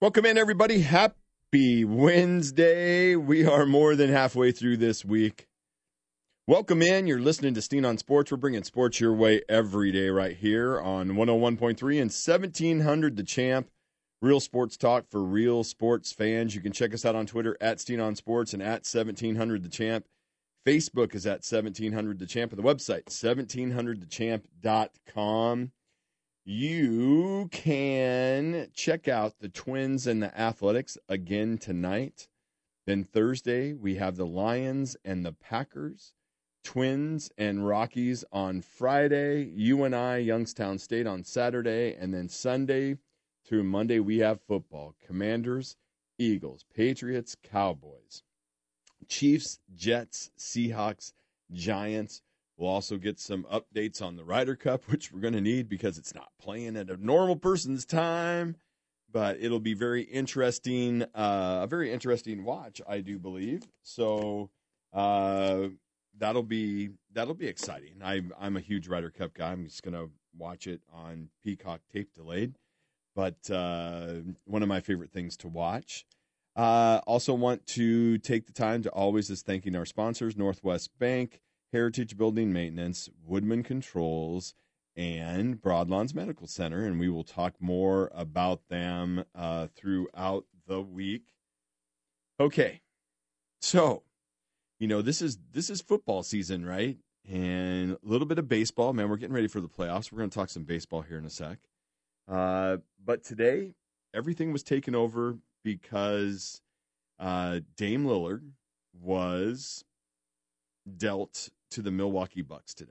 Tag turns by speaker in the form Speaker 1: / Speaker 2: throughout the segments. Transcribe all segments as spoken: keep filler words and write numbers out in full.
Speaker 1: Welcome in, everybody. Happy Wednesday. We are more than halfway through this week. Welcome in. You're listening to Steen on Sports. We're bringing sports your way every day right here on one oh one point three and seventeen hundred The Champ. Real sports talk for real sports fans. You can check us out on Twitter at Steen on Sports and at seventeen hundred The Champ. Facebook is at seventeen hundred The Champ, and the website, seventeen hundred the champ dot com. You can check out the Twins and the Athletics again tonight. Then Thursday, we have the Lions and the Packers, Twins and Rockies on Friday, U N I, Youngstown State on Saturday, and then Sunday through Monday, we have football. Commanders, Eagles, Patriots, Cowboys, Chiefs, Jets, Seahawks, Giants. We'll also get some updates on the Ryder Cup, which we're going to need because it's not playing at a normal person's time. But it'll be very interesting, uh, a very interesting watch, I do believe. So uh, that'll be that'll be exciting. I, I'm a huge Ryder Cup guy. I'm just going to watch it on Peacock tape delayed. But uh, one of my favorite things to watch. Uh, also want to take the time to always is thanking our sponsors, Northwest Bank, Heritage Building Maintenance, Woodman Controls, and Broadlawns Medical Center, and we will talk more about them uh, throughout the week. Okay, so you know this is this is football season, right? And a little bit of baseball. Man, we're getting ready for the playoffs. We're going to talk some baseball here in a sec. Uh, but today, everything was taken over because uh, Dame Lillard was dealt to the Milwaukee Bucks today.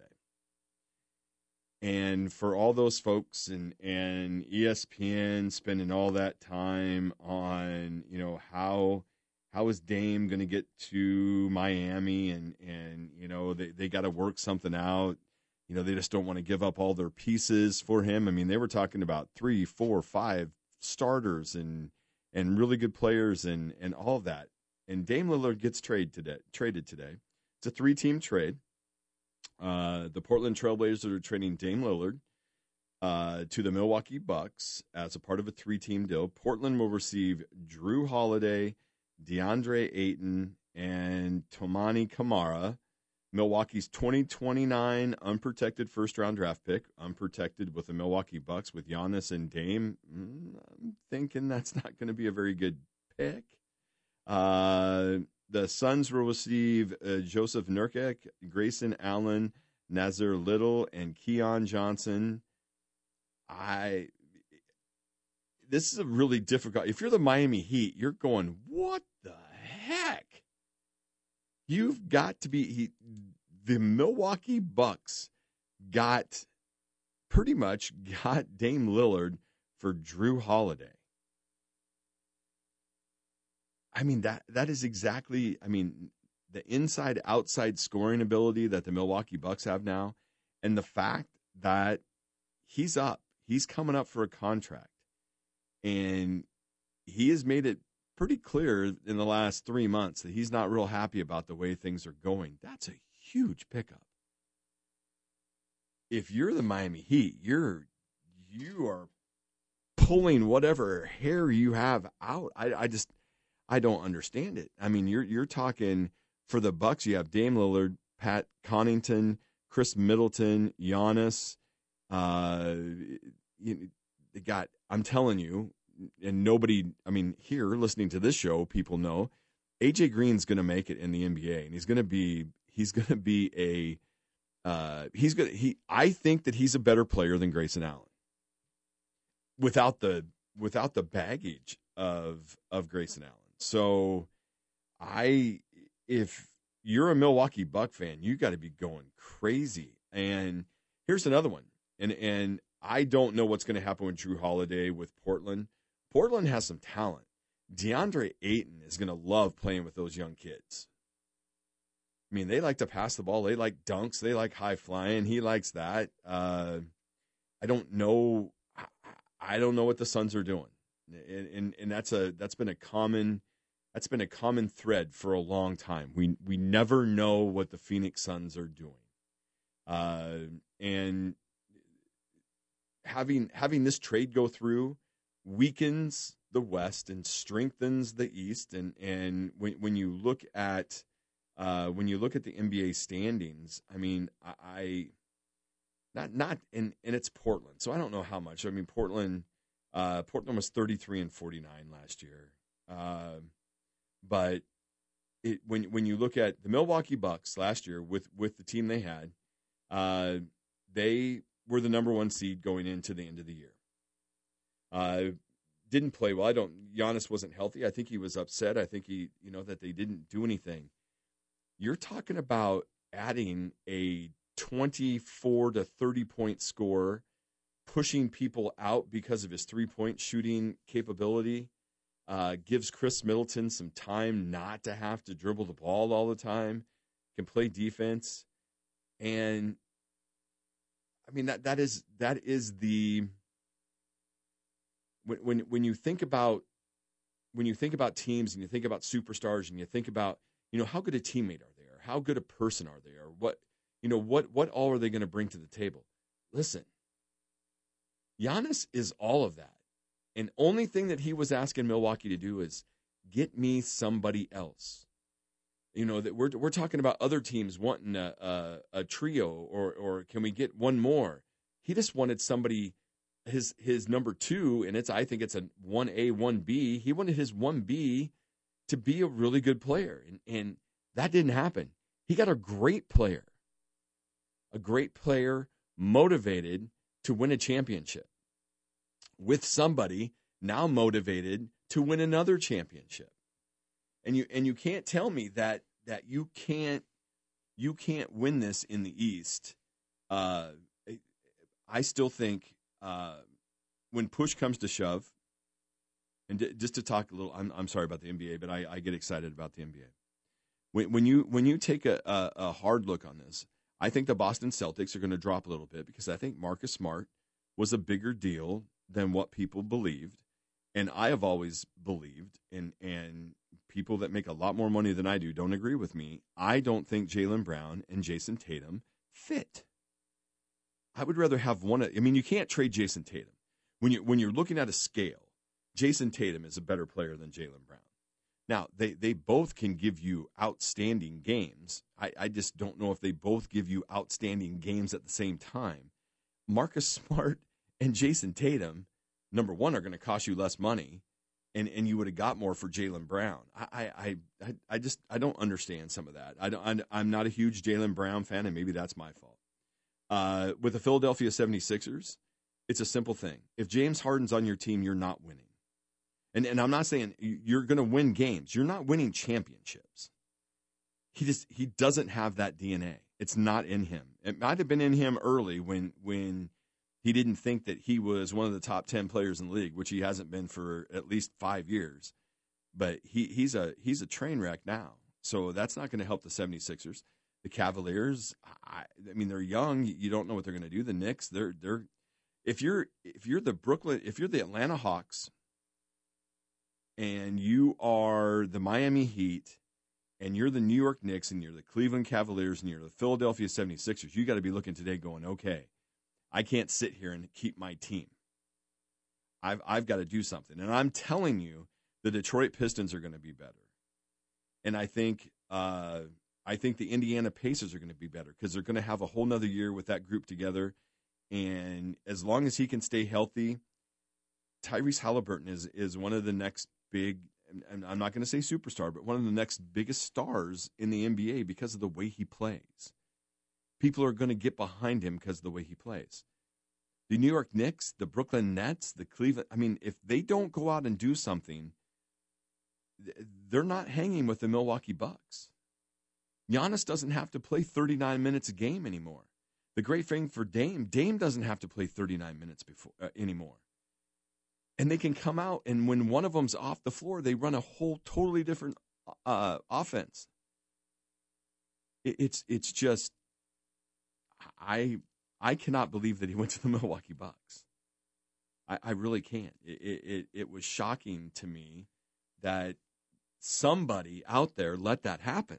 Speaker 1: And for all those folks and, and E S P N spending all that time on, you know, how how is Dame going to get to Miami and, and you know, they, they got to work something out. You know, they just don't want to give up all their pieces for him. I mean, they were talking about three, four, five starters and and really good players and, and all of that. And Dame Lillard gets trade today, traded today. It's a three-team trade. Uh, the Portland Trailblazers are trading Dame Lillard uh, to the Milwaukee Bucks as a part of a three-team deal. Portland will receive Drew Holiday, DeAndre Ayton, and Tomani Kamara. Milwaukee's twenty twenty-nine unprotected first-round draft pick, unprotected with the Milwaukee Bucks with Giannis and Dame. I'm thinking that's not going to be a very good pick. Uh, the Suns will receive uh, Joseph Nurkic, Grayson Allen, Nazir Little, and Keon Johnson. I. This is a really difficult. If you're the Miami Heat, you're going, what the heck? You've got to be. He, the Milwaukee Bucks got pretty much got Dame Lillard for Drew Holiday. I mean, that that is exactly, I mean, the inside-outside scoring ability that the Milwaukee Bucks have now, and the fact that he's up, he's coming up for a contract, and he has made it pretty clear in the last three months that he's not real happy about the way things are going. That's a huge pickup. If you're the Miami Heat, you're you are pulling whatever hair you have out. I, I just I don't understand it. I mean, you're you're talking for the Bucks. You have Dame Lillard, Pat Connaughton, Chris Middleton, Giannis. Uh, you, they got. I'm telling you. And nobody, I mean, here listening to this show, people know A J Green's going to make it in the N B A, and he's going to be, he's going to be a, uh, he's going to, he, I think that he's a better player than Grayson Allen without the, without the baggage of, of Grayson Allen. So I, if you're a Milwaukee Buck fan, you got to be going crazy. And here's another one. And, and I don't know what's going to happen with Drew Holiday with Portland. Portland has some talent. DeAndre Ayton is going to love playing with those young kids. I mean, they like to pass the ball. They like dunks. They like high flying. He likes that. Uh, I don't know. I don't know what the Suns are doing, and, and and that's a that's been a common that's been a common thread for a long time. We we never know what the Phoenix Suns are doing, uh, and having having this trade go through weakens the West and strengthens the East. And and when when you look at uh, when you look at the N B A standings, I mean, I, I not not and and it's Portland, so I don't know how much. I mean, Portland uh, Portland was thirty-three and forty-nine last year, uh, but it, when when you look at the Milwaukee Bucks last year with with the team they had, uh, they were the number one seed going into the end of the year. Uh, didn't play well. I don't. Giannis wasn't healthy. I think he was upset. I think he, you know, that they didn't do anything. You're talking about adding a twenty-four to thirty point score, pushing people out because of his three point shooting capability. Uh, gives Chris Middleton some time not to have to dribble the ball all the time. Can play defense, and I mean that that is that is the. When, when when you think about when you think about teams and you think about superstars and you think about, you know, how good a teammate are they, or how good a person are they, or what, you know, what what all are they going to bring to the table? Listen, Giannis is all of that, and only thing that he was asking Milwaukee to do is get me somebody else. You know, that we're we're talking about other teams wanting a a, a trio, or or can we get one more? He just wanted somebody. His his number two, and it's I think it's a one A, one B. He wanted his one B to be a really good player, and, and that didn't happen. He got a great player, a great player motivated to win a championship with somebody now motivated to win another championship. And you and you can't tell me that that you can't you can't win this in the East. Uh, I still think. Uh, when push comes to shove, and d- just to talk a little, I'm I'm sorry about the N B A, but I, I get excited about the N B A. When when you when you take a, a, a hard look on this, I think the Boston Celtics are going to drop a little bit because I think Marcus Smart was a bigger deal than what people believed, and I have always believed, and and people that make a lot more money than I do don't agree with me. I don't think Jaylen Brown and Jason Tatum fit. I would rather have one. I mean, you can't trade Jason Tatum. When you when you're looking at a scale, Jason Tatum is a better player than Jaylen Brown. Now, they, they both can give you outstanding games. I, I just don't know if they both give you outstanding games at the same time. Marcus Smart and Jason Tatum, number one, are going to cost you less money, and, and you would have got more for Jaylen Brown. I, I I I just I don't understand some of that. I don't. I'm not a huge Jaylen Brown fan, and maybe that's my fault. Uh, with the Philadelphia seventy-sixers, it's a simple thing. If James Harden's on your team, you're not winning. And and I'm not saying you're going to win games. You're not winning championships. He just he doesn't have that D N A. It's not in him. It might have been in him early when when he didn't think that he was one of the top ten players in the league, which he hasn't been for at least five years. But he he's a he's a train wreck now. So that's not going to help the seventy-sixers. The Cavaliers, I, I mean, they're young. You don't know what they're going to do. The Knicks, they're they're. If you're if you're the Brooklyn, if you're the Atlanta Hawks, and you are the Miami Heat, and you're the New York Knicks, and you're the Cleveland Cavaliers, and you're the Philadelphia seventy-sixers, you got to be looking today, going, okay, I can't sit here and keep my team. I've I've got to do something, and I'm telling you, the Detroit Pistons are going to be better, and I think. Uh, I think the Indiana Pacers are going to be better because they're going to have a whole nother year with that group together. And as long as he can stay healthy, Tyrese Halliburton is is one of the next big, and I'm not going to say superstar, but one of the next biggest stars in the N B A because of the way he plays. People are going to get behind him because of the way he plays. The New York Knicks, the Brooklyn Nets, the Cleveland, I mean, if they don't go out and do something, they're not hanging with the Milwaukee Bucks. Giannis doesn't have to play thirty-nine minutes a game anymore. The great thing for Dame, Dame doesn't have to play thirty-nine minutes before uh, anymore. And they can come out, and when one of them's off the floor, they run a whole totally different uh, offense. It, it's it's just, I I cannot believe that he went to the Milwaukee Bucks. I, I really can't. It, it it was shocking to me that somebody out there let that happen.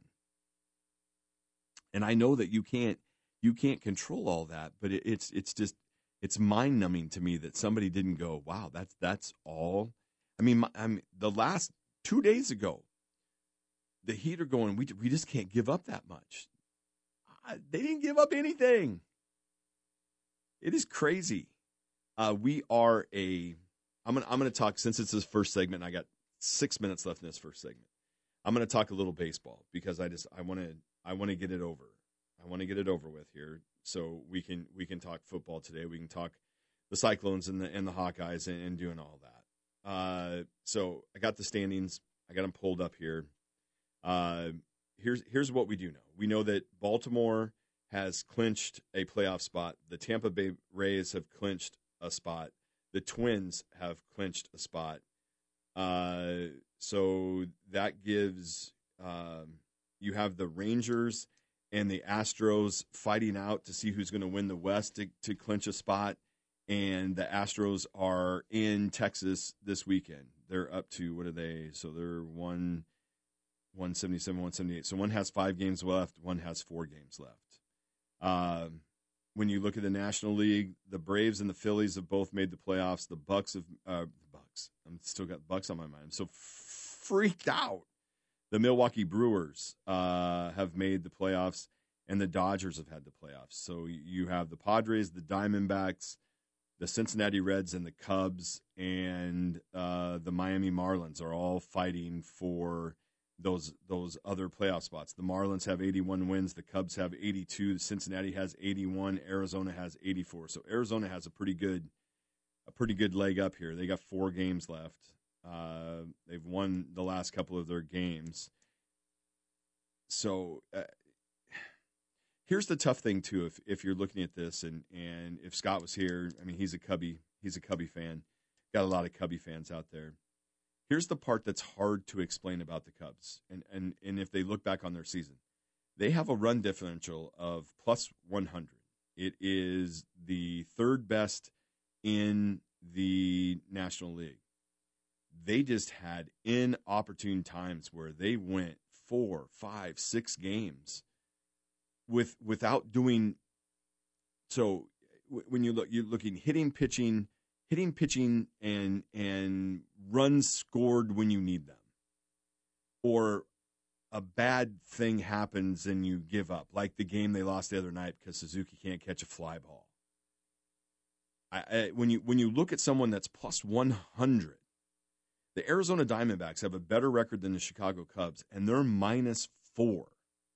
Speaker 1: And I know that you can't you can't control all that, but it, it's it's just it's mind-numbing to me that somebody didn't go, wow, that's that's all. I mean, my, I mean, the last two days ago, the Heat are going, we we just can't give up that much. Uh, they didn't give up anything. It is crazy. Uh, we are a. I'm gonna I'm gonna talk since it's this first segment. And I got six minutes left in this first segment. I'm gonna talk a little baseball because I just I want to I want to get it over. I want to get it over with here, so we can we can talk football today. We can talk the Cyclones and the and the Hawkeyes and, and doing all that. Uh, so I got the standings. I got them pulled up here. Uh, here's here's what we do know. We know that Baltimore has clinched a playoff spot. The Tampa Bay Rays have clinched a spot. The Twins have clinched a spot. Uh, so that gives um, you have the Rangers and the Astros fighting out to see who's going to win the West to, to clinch a spot. And the Astros are in Texas this weekend. They're up to, what are they? So they're one, one seventy-seven, one seventy-eight. So one has five games left. One has four games left. Um, when you look at the National League, the Braves and the Phillies have both made the playoffs. The Bucks have, uh, Bucks. I'm still got Bucks on my mind. I'm so freaked out. The Milwaukee Brewers uh, have made the playoffs, and the Dodgers have had the playoffs. So you have the Padres, the Diamondbacks, the Cincinnati Reds, and the Cubs, and uh, the Miami Marlins are all fighting for those those other playoff spots. The Marlins have eighty-one wins. The Cubs have eighty-two. Cincinnati has eighty-one. Arizona has eighty-four. So Arizona has a pretty good a pretty good leg up here. They got four games left. Uh, they've won the last couple of their games. So uh, here's the tough thing too. If if you're looking at this, and and if Scott was here, I mean, he's a Cubby. He's a Cubby fan. Got a lot of Cubby fans out there. Here's the part that's hard to explain about the Cubs, and, and, and if they look back on their season. They have a run differential of plus one hundred. It is the third best in the National League. They just had inopportune times where they went four, five, six games with without doing so. When you look, you're looking hitting, pitching, hitting, pitching, and and runs scored when you need them, or a bad thing happens and you give up, like the game they lost the other night because Suzuki can't catch a fly ball. I, I, when you when you look at someone that's plus one hundred, the Arizona Diamondbacks have a better record than the Chicago Cubs, and they're minus four.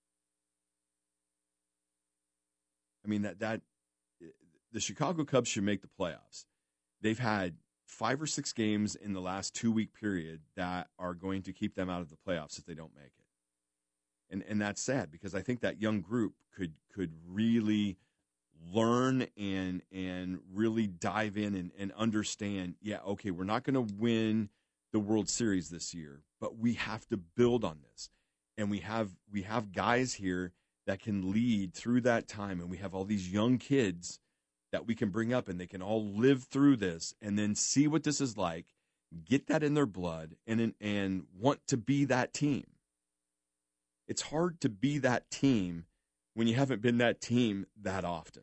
Speaker 1: I mean that that the Chicago Cubs should make the playoffs. They've had five or six games in the last two-week period that are going to keep them out of the playoffs if they don't make it. And and that's sad because I think that young group could could really learn and and really dive in and, and understand, yeah, okay, we're not going to win the World Series this year, but we have to build on this. And we have we have guys here that can lead through that time, and we have all these young kids that we can bring up, and they can all live through this and then see what this is like, get that in their blood, and and want to be that team. It's hard to be that team when you haven't been that team that often.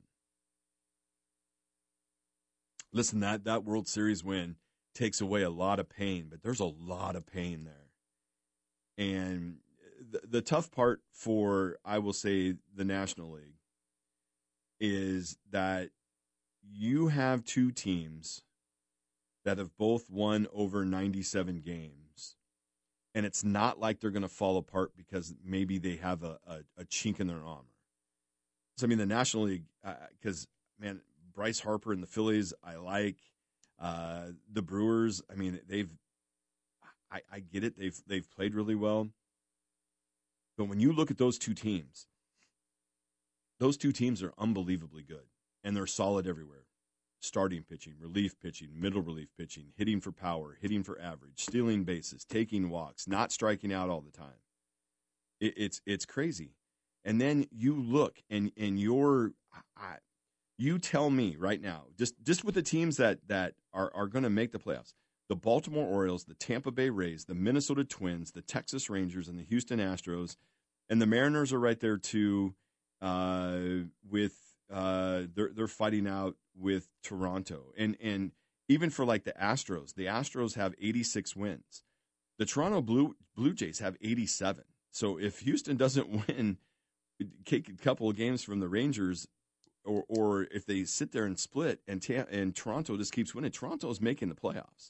Speaker 1: Listen, that, that World Series win takes away a lot of pain, but there's a lot of pain there. And the, the tough part for, I will say, the National League is that you have two teams that have both won over ninety-seven games, and it's not like they're going to fall apart because maybe they have a, a, a chink in their armor. So, I mean, the National League, because, uh, man, Bryce Harper and the Phillies, I like. Uh, the Brewers, I mean, they've, I, I get it, they've they've played really well. But when you look at those two teams, those two teams are unbelievably good. And they're solid everywhere. Starting pitching, relief pitching, middle relief pitching, hitting for power, hitting for average, stealing bases, taking walks, not striking out all the time. It, it's it's crazy. And then you look and and you're, I, you tell me right now, just just with the teams that that are are going to make the playoffs, the Baltimore Orioles, the Tampa Bay Rays, the Minnesota Twins, the Texas Rangers, and the Houston Astros, and the Mariners are right there too, uh, with. uh, they're they're fighting out with Toronto, and and even for like the Astros, the Astros have eighty-six wins. The Toronto Blue Blue Jays have eighty-seven. So if Houston doesn't win, take a couple of games from the Rangers, or or if they sit there and split, and ta- and Toronto just keeps winning, Toronto is making the playoffs.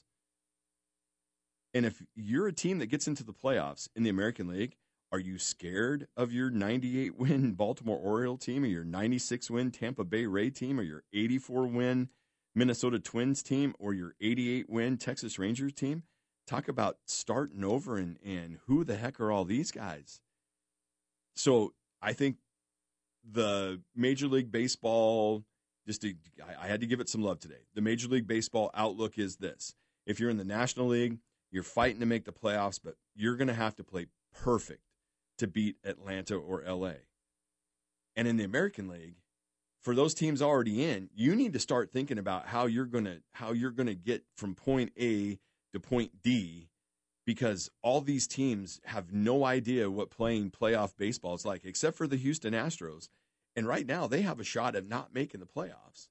Speaker 1: And if you're a team that gets into the playoffs in the American League, are you scared of your ninety-eight win Baltimore Oriole team, or your ninety-six win Tampa Bay Ray team, or your eighty-four win Minnesota Twins team, or your eighty-eight win Texas Rangers team? Talk about starting over, and, and who the heck are all these guys? So I think the Major League Baseball, just to, I, I had to give it some love today. The Major League Baseball outlook is this. If you're in the National League, you're fighting to make the playoffs, but you're going to have to play perfect to beat Atlanta or L A. And in the American League, for those teams already in, you need to start thinking about how you're going to how you're going to get from point A to point D, because all these teams have no idea what playing playoff baseball is like, except for the Houston Astros. And right now they have a shot at not making the playoffs.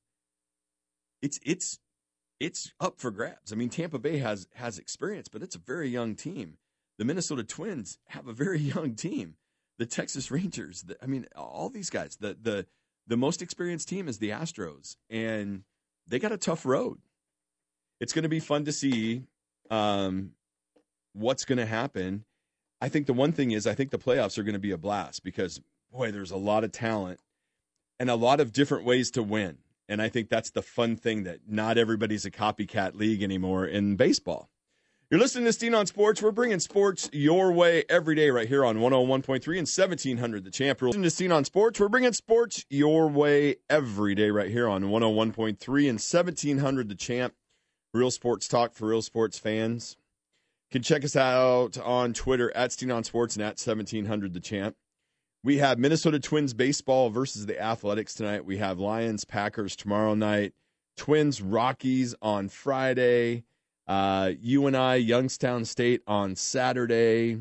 Speaker 1: It's it's it's up for grabs. I mean, Tampa Bay has has experience, but it's a very young team. The Minnesota Twins have a very young team. The Texas Rangers, the, I mean, all these guys, the the the most experienced team is the Astros, and they got a tough road. It's going to be fun to see um, what's going to happen. I think the one thing is I think the playoffs are going to be a blast because, boy, there's a lot of talent and a lot of different ways to win. And I think that's the fun thing, that not everybody's a copycat league anymore in baseball. You're listening to Steen on Sports. We're bringing sports your way every day right here on one oh one point three and seventeen hundred The Champ. You're listening to Steen on Sports. We're bringing sports your way every day right here on one oh one point three and seventeen hundred The Champ. Real sports talk for real sports fans. You can check us out on Twitter at Steen on Sports and at seventeen hundred The Champ. We have Minnesota Twins baseball versus the Athletics tonight. We have Lions Packers tomorrow night. Twins Rockies on Friday. Uh, U N I Youngstown State on Saturday.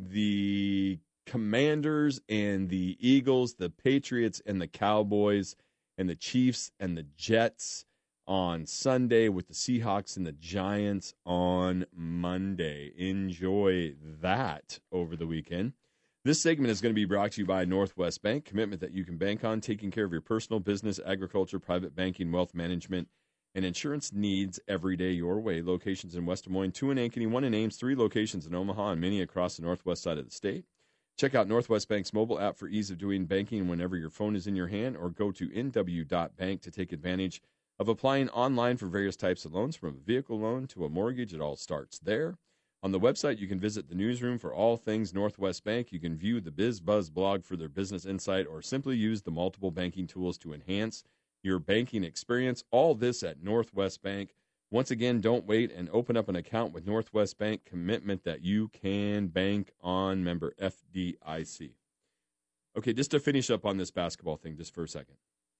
Speaker 1: The Commanders and the Eagles, the Patriots and the Cowboys, and the Chiefs and the Jets on Sunday, with the Seahawks and the Giants on Monday. Enjoy that over the weekend. This segment is going to be brought to you by Northwest Bank, commitment that you can bank on, taking care of your personal, business, agriculture, private banking, wealth management, and insurance needs every day your way. Locations in West Des Moines, two in Ankeny, one in Ames, three locations in Omaha, and many across the northwest side of the state. Check out Northwest Bank's mobile app for ease of doing banking whenever your phone is in your hand, or go to N W dot bank to take advantage of applying online for various types of loans, from a vehicle loan to a mortgage. It all starts there. On the website, you can visit the newsroom for all things Northwest Bank. You can view the Biz Buzz blog for their business insight, or simply use the multiple banking tools to enhance your banking experience. All this at Northwest Bank. Once again, don't wait and open up an account with Northwest Bank, commitment that you can bank on, member F D I C. Okay, just to finish up on this basketball thing just for a second.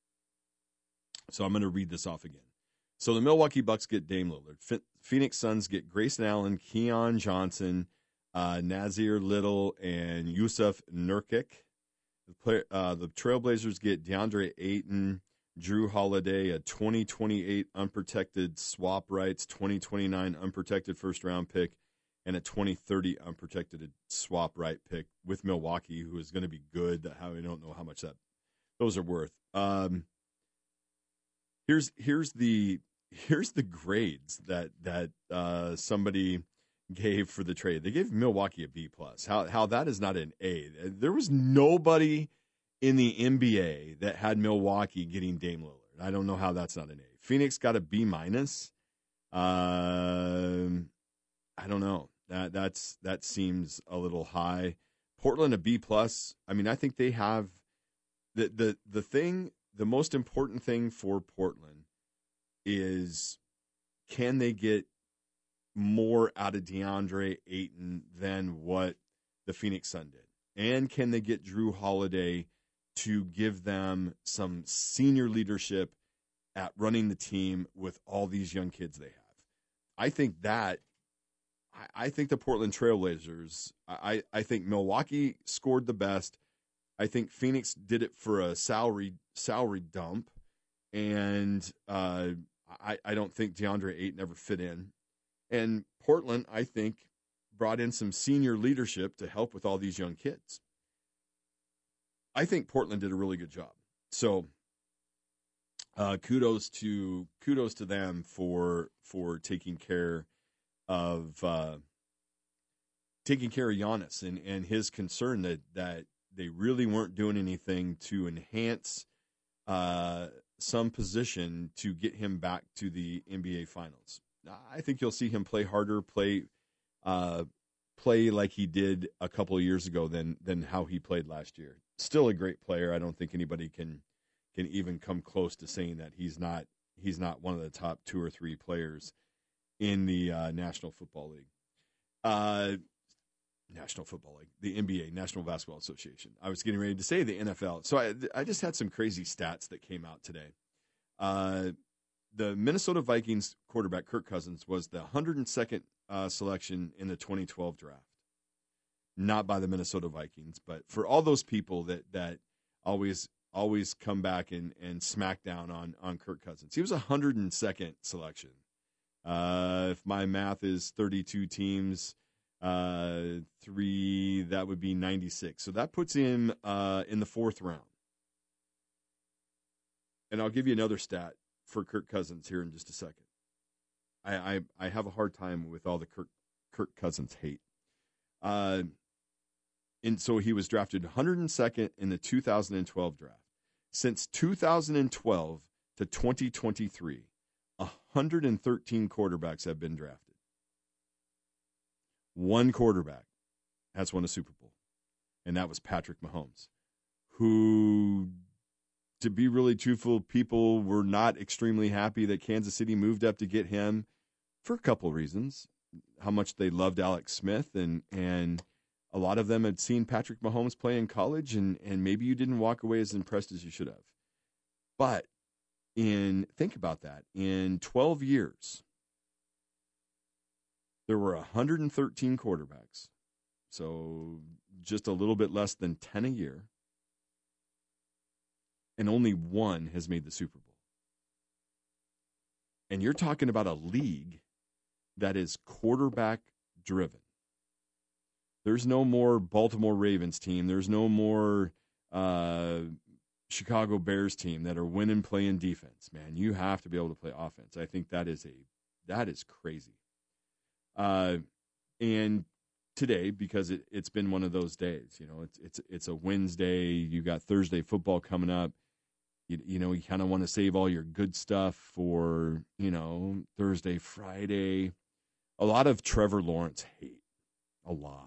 Speaker 1: So I'm going to read this off again. So the Milwaukee Bucks get Dame Lillard. Phoenix Suns get Grayson Allen, Keon Johnson, uh, Nazir Little, and Yusuf Nurkic. The, play, uh, the Trailblazers get DeAndre Ayton, Drew Holiday, a twenty twenty-eight unprotected swap rights, twenty twenty-nine unprotected first-round pick, and a twenty thirty unprotected swap right pick with Milwaukee, who is going to be good. How I don't know how much that those are worth. Um, here's here's the here's the grades that that uh, somebody gave for the trade. They gave Milwaukee a B plus. How how that is not an A. There was nobody in the N B A that had Milwaukee getting Dame Lillard. I don't know how that's not an A. Phoenix got a B minus. Um, I don't know. That that's that seems a little high. Portland a B plus. I mean, I think they have the the the thing. The most important thing for Portland is, can they get more out of DeAndre Ayton than what the Phoenix Sun did? And can they get Drew Holiday to give them some senior leadership at running the team with all these young kids they have? I think that, I, I think the Portland Trailblazers, I, I think Milwaukee scored the best. I think Phoenix did it for a salary salary dump, and uh, I, I don't think DeAndre Ayton ever fit in. And Portland, I think, brought in some senior leadership to help with all these young kids. I think Portland did a really good job. So uh, kudos to kudos to them for for taking care of uh, taking care of Giannis and, and his concern that that they really weren't doing anything to enhance uh, some position to get him back to the N B A Finals. I think you'll see him play harder, play uh, play like he did a couple of years ago than than how he played last year. Still a great player. I don't think anybody can can even come close to saying that he's not he's not one of the top two or three players in the uh, National Football League. Uh, National Football League, the N B A, National Basketball Association. I was getting ready to say the N F L. So I, I just had some crazy stats that came out today. Uh, the Minnesota Vikings quarterback, Kirk Cousins, was the one hundred second uh, selection in the twenty twelve draft. Not by the Minnesota Vikings, but for all those people that that always always come back and, and smack down on, on Kirk Cousins. He was a one hundred second selection. Uh, if my math is thirty-two teams, uh, three, that would be ninety-six. So that puts him uh, in the fourth round. And I'll give you another stat for Kirk Cousins here in just a second. I I, I have a hard time with all the Kirk, Kirk Cousins hate. Uh, and so he was drafted one hundred second in the two thousand twelve draft. Since two thousand twelve to twenty twenty-three, one hundred thirteen quarterbacks have been drafted. One quarterback has won a Super Bowl, and that was Patrick Mahomes, who, to be really truthful, people were not extremely happy that Kansas City moved up to get him for a couple of reasons. How much they loved Alex Smith, and and a lot of them had seen Patrick Mahomes play in college, and, and maybe you didn't walk away as impressed as you should have. But in think about that, in twelve years, there were one hundred thirteen quarterbacks, so just a little bit less than ten a year, and only one has made the Super Bowl. And you're talking about a league that is quarterback driven. There's no more Baltimore Ravens team. There's no more uh, Chicago Bears team that are winning playing defense. Man, you have to be able to play offense. I think that is a that is crazy. Uh, and today, because it, it's been one of those days, you know, it's it's it's a Wednesday. You got Thursday football coming up. You, you know, you kind of want to save all your good stuff for, you know, Thursday, Friday. A lot of Trevor Lawrence hate. A lot.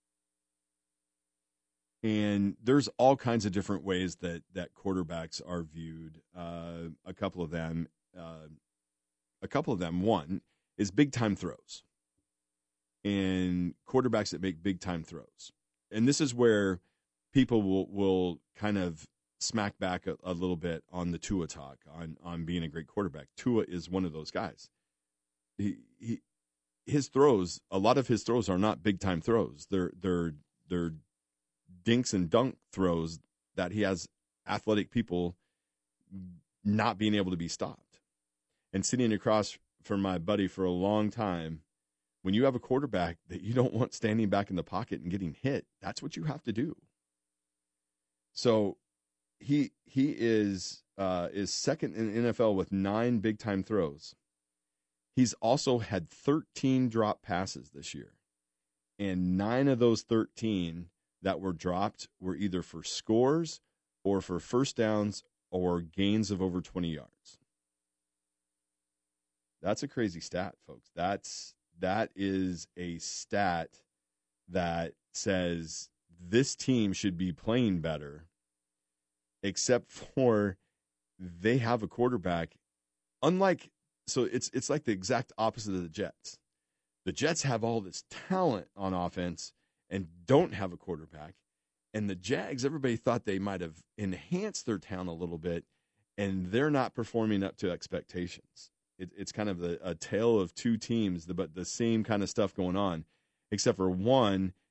Speaker 1: And there's all kinds of different ways that, that quarterbacks are viewed. Uh, a couple of them, uh, a couple of them, one is big time throws, and quarterbacks that make big time throws. And this is where people will, will kind of smack back a, a little bit on the Tua talk on, on being a great quarterback. Tua is one of those guys. He, he, his throws, a lot of his throws are not big time throws. They're, they're, they're, dinks and dunk throws that he has athletic people not being able to be stopped. And sitting across from my buddy for a long time, when you have a quarterback that you don't want standing back in the pocket and getting hit, that's what you have to do. So he he is uh, is second in the N F L with nine big time throws. He's also had thirteen drop passes this year, and nine of those thirteen that were dropped were either for scores or for first downs or gains of over twenty yards. That's a crazy stat, folks. That's that is a stat that says this team should be playing better, except for they have a quarterback. Unlike, so it's it's like the exact opposite of the Jets. The Jets have all this talent on offense and don't have a quarterback. And the Jags, everybody thought they might have enhanced their talent a little bit, and they're not performing up to expectations. It, it's kind of the, a tale of two teams, but the same kind of stuff going on, except for one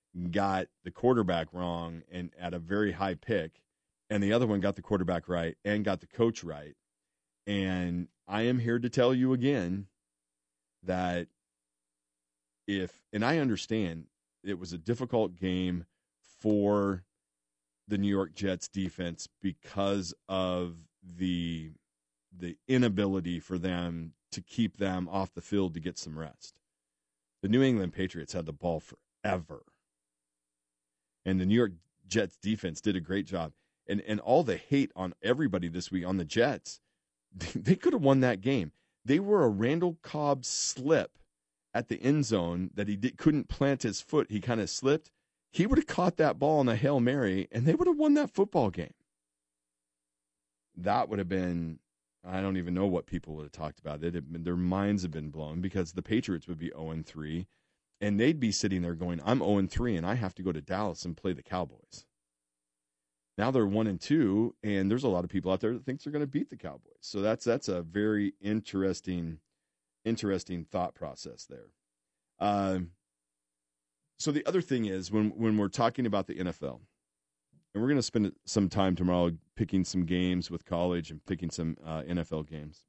Speaker 1: got the quarterback wrong and at a very high pick, and the other one got the quarterback right and got the coach right. And I am here to tell you again that if, and I understand it was a difficult game for the New York Jets defense because of the the inability for them to keep them off the field to get some rest. The New England Patriots had the ball forever. And the New York Jets defense did a great job. And and all the hate on everybody this week on the Jets, they could have won that game. They were a Randall Cobb slip at the end zone that he did, couldn't plant his foot. He kind of slipped. He would have caught that ball on a Hail Mary, and they would have won that football game. That would have been, I don't even know what people would have talked about. It had been, their minds have been blown because the Patriots would be oh and three, and they'd be sitting there going, I'm oh and three, and I have to go to Dallas and play the Cowboys. Now they're one and two, and there's a lot of people out there that think they're going to beat the Cowboys. So that's that's a very interesting, interesting thought process there. Um, so the other thing is when when we're talking about the N F L, and we're going to spend some time tomorrow picking some games with college and picking some uh, N F L games.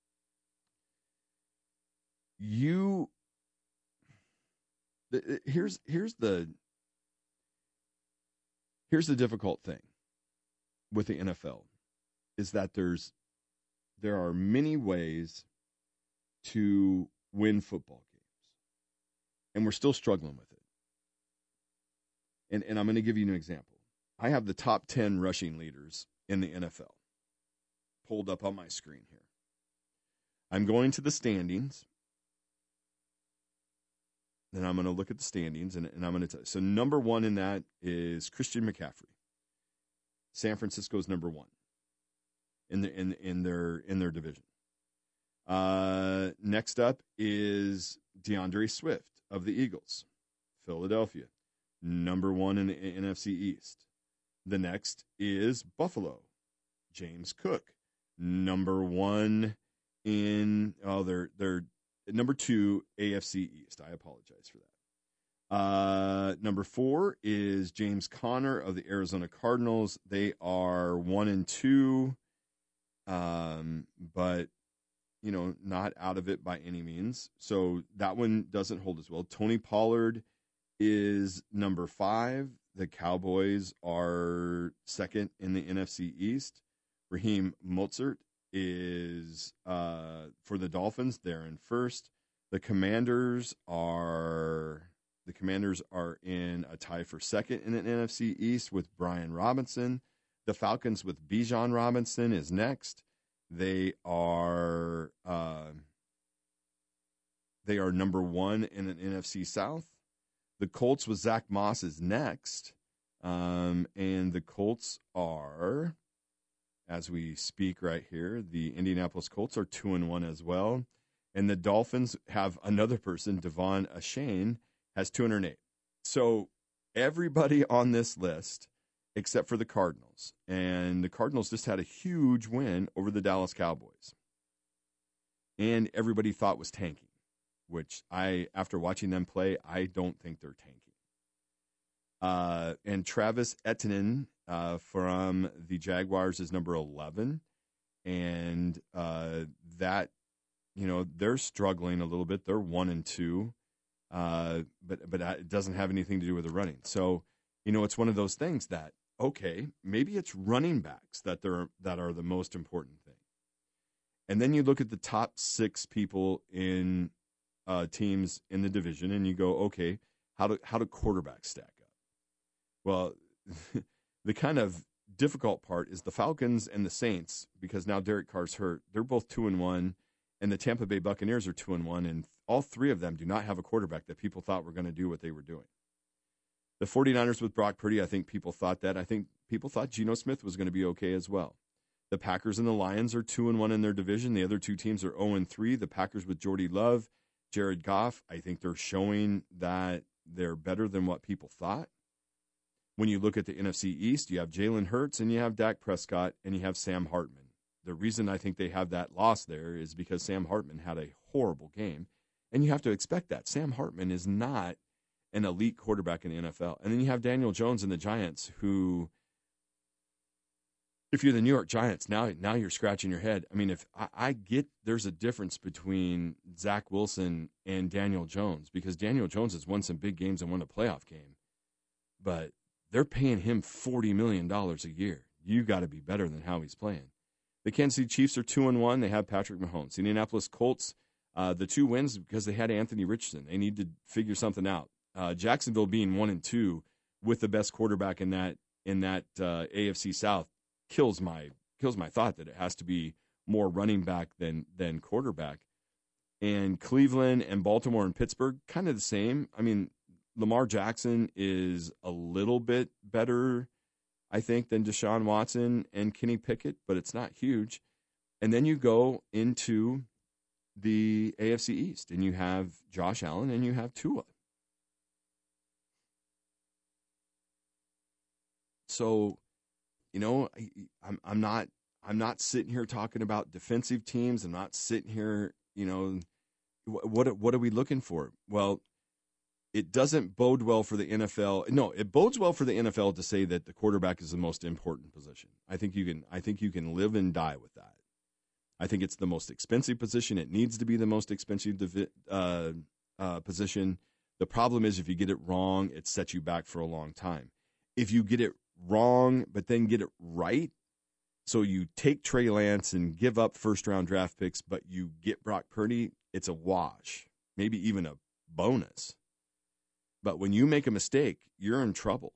Speaker 1: You the, here's here's the here's the difficult thing with the N F L is that there's there are many ways to win football games, and we're still struggling with it. And and I'm going to give you an example. I have the top ten rushing leaders in the N F L pulled up on my screen here. I'm going to the standings, and I'm going to look at the standings, and, and I'm going to tell you. So number one in that is Christian McCaffrey. San Francisco's number one in the in in their in their division. Uh, next up is DeAndre Swift of the Eagles, Philadelphia, number one in the N F C East. The next is Buffalo, James Cook, number one in oh they're they're number two A F C East. I apologize for that. Uh, number four is James Conner of the Arizona Cardinals. They are one and two, um, but you know not out of it by any means. So that one doesn't hold as well. Tony Pollard is number five. The Cowboys are second in the N F C East. Raheem Mostert is uh, for the Dolphins. They're in first. The Commanders are the Commanders are in a tie for second in the N F C East with Brian Robinson. The Falcons with Bijan Robinson is next. They are uh, they are number one in an N F C South. The Colts with Zach Moss is next. Um, and the Colts are, as we speak right here, the Indianapolis Colts are two and one as well. And the Dolphins have another person, Devon Achane, has two hundred eight. So everybody on this list, except for the Cardinals. And the Cardinals just had a huge win over the Dallas Cowboys. And everybody thought was tanking, which I, after watching them play, I don't think they're tanking. Uh, and Travis Etienne uh, from the Jaguars is number eleven. And uh, that, you know, they're struggling a little bit. They're one and two. Uh, but but it doesn't have anything to do with the running. So, you know, it's one of those things that, okay, maybe it's running backs that they're that are the most important thing. And then you look at the top six people in uh, teams in the division, and you go, okay, how do how do quarterbacks stack up? Well, the kind of difficult part is the Falcons and the Saints, because now Derek Carr's hurt. They're both two and one, and the Tampa Bay Buccaneers are two and one, and all three of them do not have a quarterback that people thought were going to do what they were doing. The 49ers with Brock Purdy, I think people thought that. I think people thought Geno Smith was going to be okay as well. The Packers and the Lions are two and one in their division. The other two teams are oh and three. The Packers with Jordy Love, Jared Goff, I think they're showing that they're better than what people thought. When you look at the N F C East, you have Jalen Hurts and you have Dak Prescott and you have Sam Hartman. The reason I think they have that loss there is because Sam Hartman had a horrible game, and you have to expect that. Sam Hartman is not an elite quarterback in the N F L. And then you have Daniel Jones and the Giants, who, if you're the New York Giants, now now you're scratching your head. I mean, if I, I get there's a difference between Zach Wilson and Daniel Jones, because Daniel Jones has won some big games and won a playoff game, but they're paying him forty million dollars a year. You got to be better than how he's playing. The Kansas City Chiefs are two and one. They have Patrick Mahomes. The Indianapolis Colts, uh, the two wins because they had Anthony Richardson. They need to figure something out. Uh, Jacksonville being one and two with the best quarterback in that in that uh, A F C South kills my kills my thought that it has to be more running back than than quarterback. And Cleveland and Baltimore and Pittsburgh, kind of the same. I mean, Lamar Jackson is a little bit better, I think, than Deshaun Watson and Kenny Pickett, but it's not huge. And then you go into the A F C East, and you have Josh Allen and you have Tua. So, you know, I, I'm I'm not I'm not sitting here talking about defensive teams. I'm not sitting here, you know, what what are we looking for? Well, it doesn't bode well for the N F L. No, it bodes well for the N F L to say that the quarterback is the most important position. I think you can I think you can live and die with that. I think it's the most expensive position. It needs to be the most expensive uh, uh, position. The problem is if you get it wrong, it sets you back for a long time. If you get it wrong, but then get it right, so you take Trey Lance and give up first-round draft picks, but you get Brock Purdy, it's a wash, maybe even a bonus. But when you make a mistake, you're in trouble.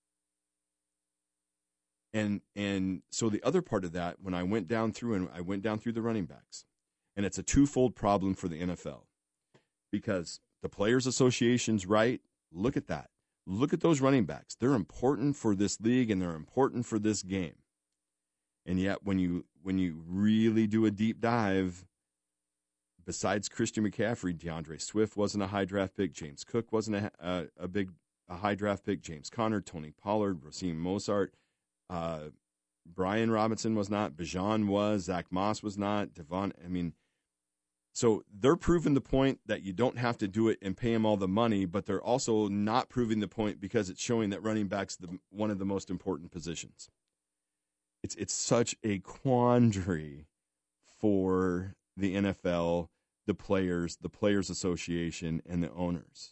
Speaker 1: And and so the other part of that, when I went down through and I went down through the running backs, and it's a twofold problem for the N F L, because the Players Association's right. Look at that. Look at those running backs. They're important for this league and they're important for this game. And yet, when you when you really do a deep dive, besides Christian McCaffrey, DeAndre Swift wasn't a high draft pick. James Cook wasn't a, a, a big a high draft pick. James Conner, Tony Pollard, Raheem Mostert, uh, Brian Robinson was not. Bijan was. Zach Moss was not. Devon. I mean, so they're proving the point that you don't have to do it and pay them all the money, but they're also not proving the point because it's showing that running back's the one of the most important positions. It's it's such a quandary for the N F L, the players, the Players Association, and the owners.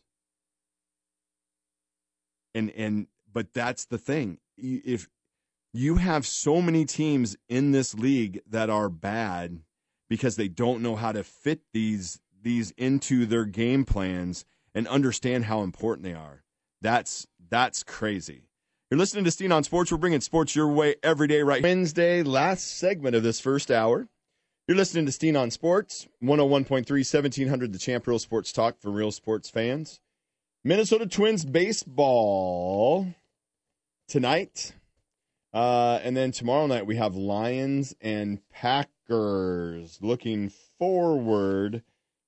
Speaker 1: And and but that's the thing. If you have so many teams in this league that are bad because they don't know how to fit these these into their game plans and understand how important they are, that's that's crazy. You're listening to Steen on Sports. We're bringing sports your way every day, right? Wednesday, last segment of this first hour. You're listening to Steen on Sports, one oh one point three, seventeen hundred The Champ, Real Sports Talk for real sports fans. Minnesota Twins baseball tonight. Uh, and then tomorrow night we have Lions and Packers. Looking forward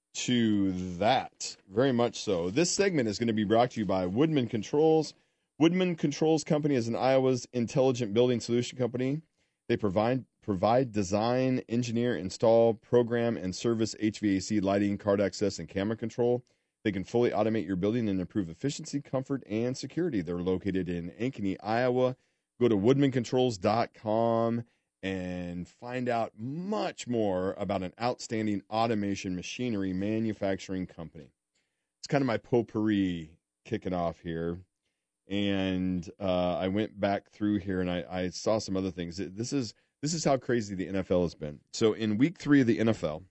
Speaker 1: to that. Very much so. This segment is going to be brought to you by Woodman Controls. Woodman Controls Company is an Iowa's intelligent building solution company. They provide provide design, engineer, install, program, and service H V A C, lighting, card access, and camera control. They can fully automate your building and improve efficiency, comfort, and security. They're located in Ankeny, Iowa. Go to woodman controls dot com and find out much more about an outstanding automation machinery manufacturing company. It's kind of my potpourri kicking off here. And uh, I went back through here and I, I saw some other things. This is this is how crazy the N F L has been. So in week three of the N F L,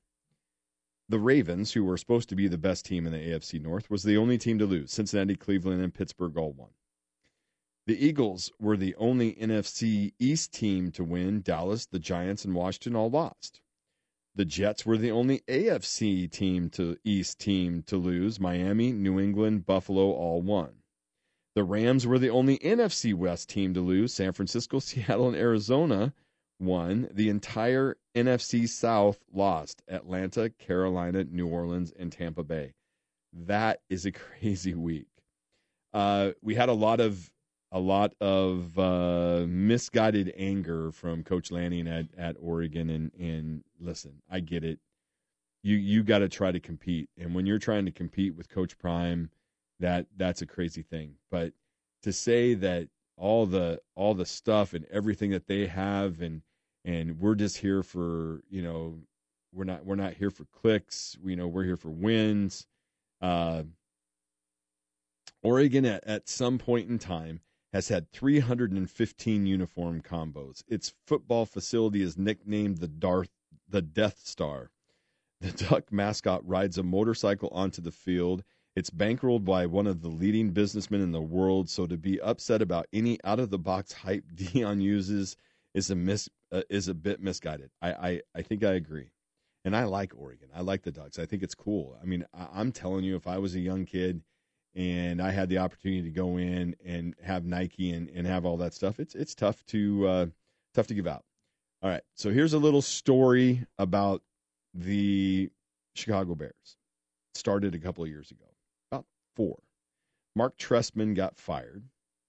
Speaker 1: the Ravens, who were supposed to be the best team in the A F C North, was the only team to lose. Cincinnati, Cleveland, and Pittsburgh all won. The Eagles were the only N F C East team to win. Dallas, the Giants, and Washington all lost. The Jets were the only A F C team to East team to lose. Miami, New England, Buffalo all won. The Rams were the only N F C West team to lose. San Francisco, Seattle, and Arizona won. The entire N F C South lost. Atlanta, Carolina, New Orleans, and Tampa Bay. That is a crazy week. Uh, we had a lot of a lot of uh, misguided anger from Coach Lanning at, at Oregon. And, and listen, I get it. You you got to try to compete. And when you're trying to compete with Coach Prime, that that's a crazy thing. But to say that all the all the stuff and everything that they have and and we're just here for, you know, we're not we're not here for clicks, you know, we're here for wins. Uh, Oregon at, at some point in time has had three hundred fifteen uniform combos. Its football facility is nicknamed the Darth the Death Star. The Duck mascot rides a motorcycle onto the field. It's bankrolled by one of the leading businessmen in the world, so to be upset about any out-of-the-box hype Deion uses is a mis, uh, is a bit misguided. I, I, I think I agree. And I like Oregon. I like the Ducks. I think it's cool. I mean, I, I'm telling you, if I was a young kid and I had the opportunity to go in and have Nike and, and have all that stuff, it's it's tough to uh, tough to give out. All right, so here's a little story about the Chicago Bears. It started a couple of years ago, about four. Mark Trestman got fired,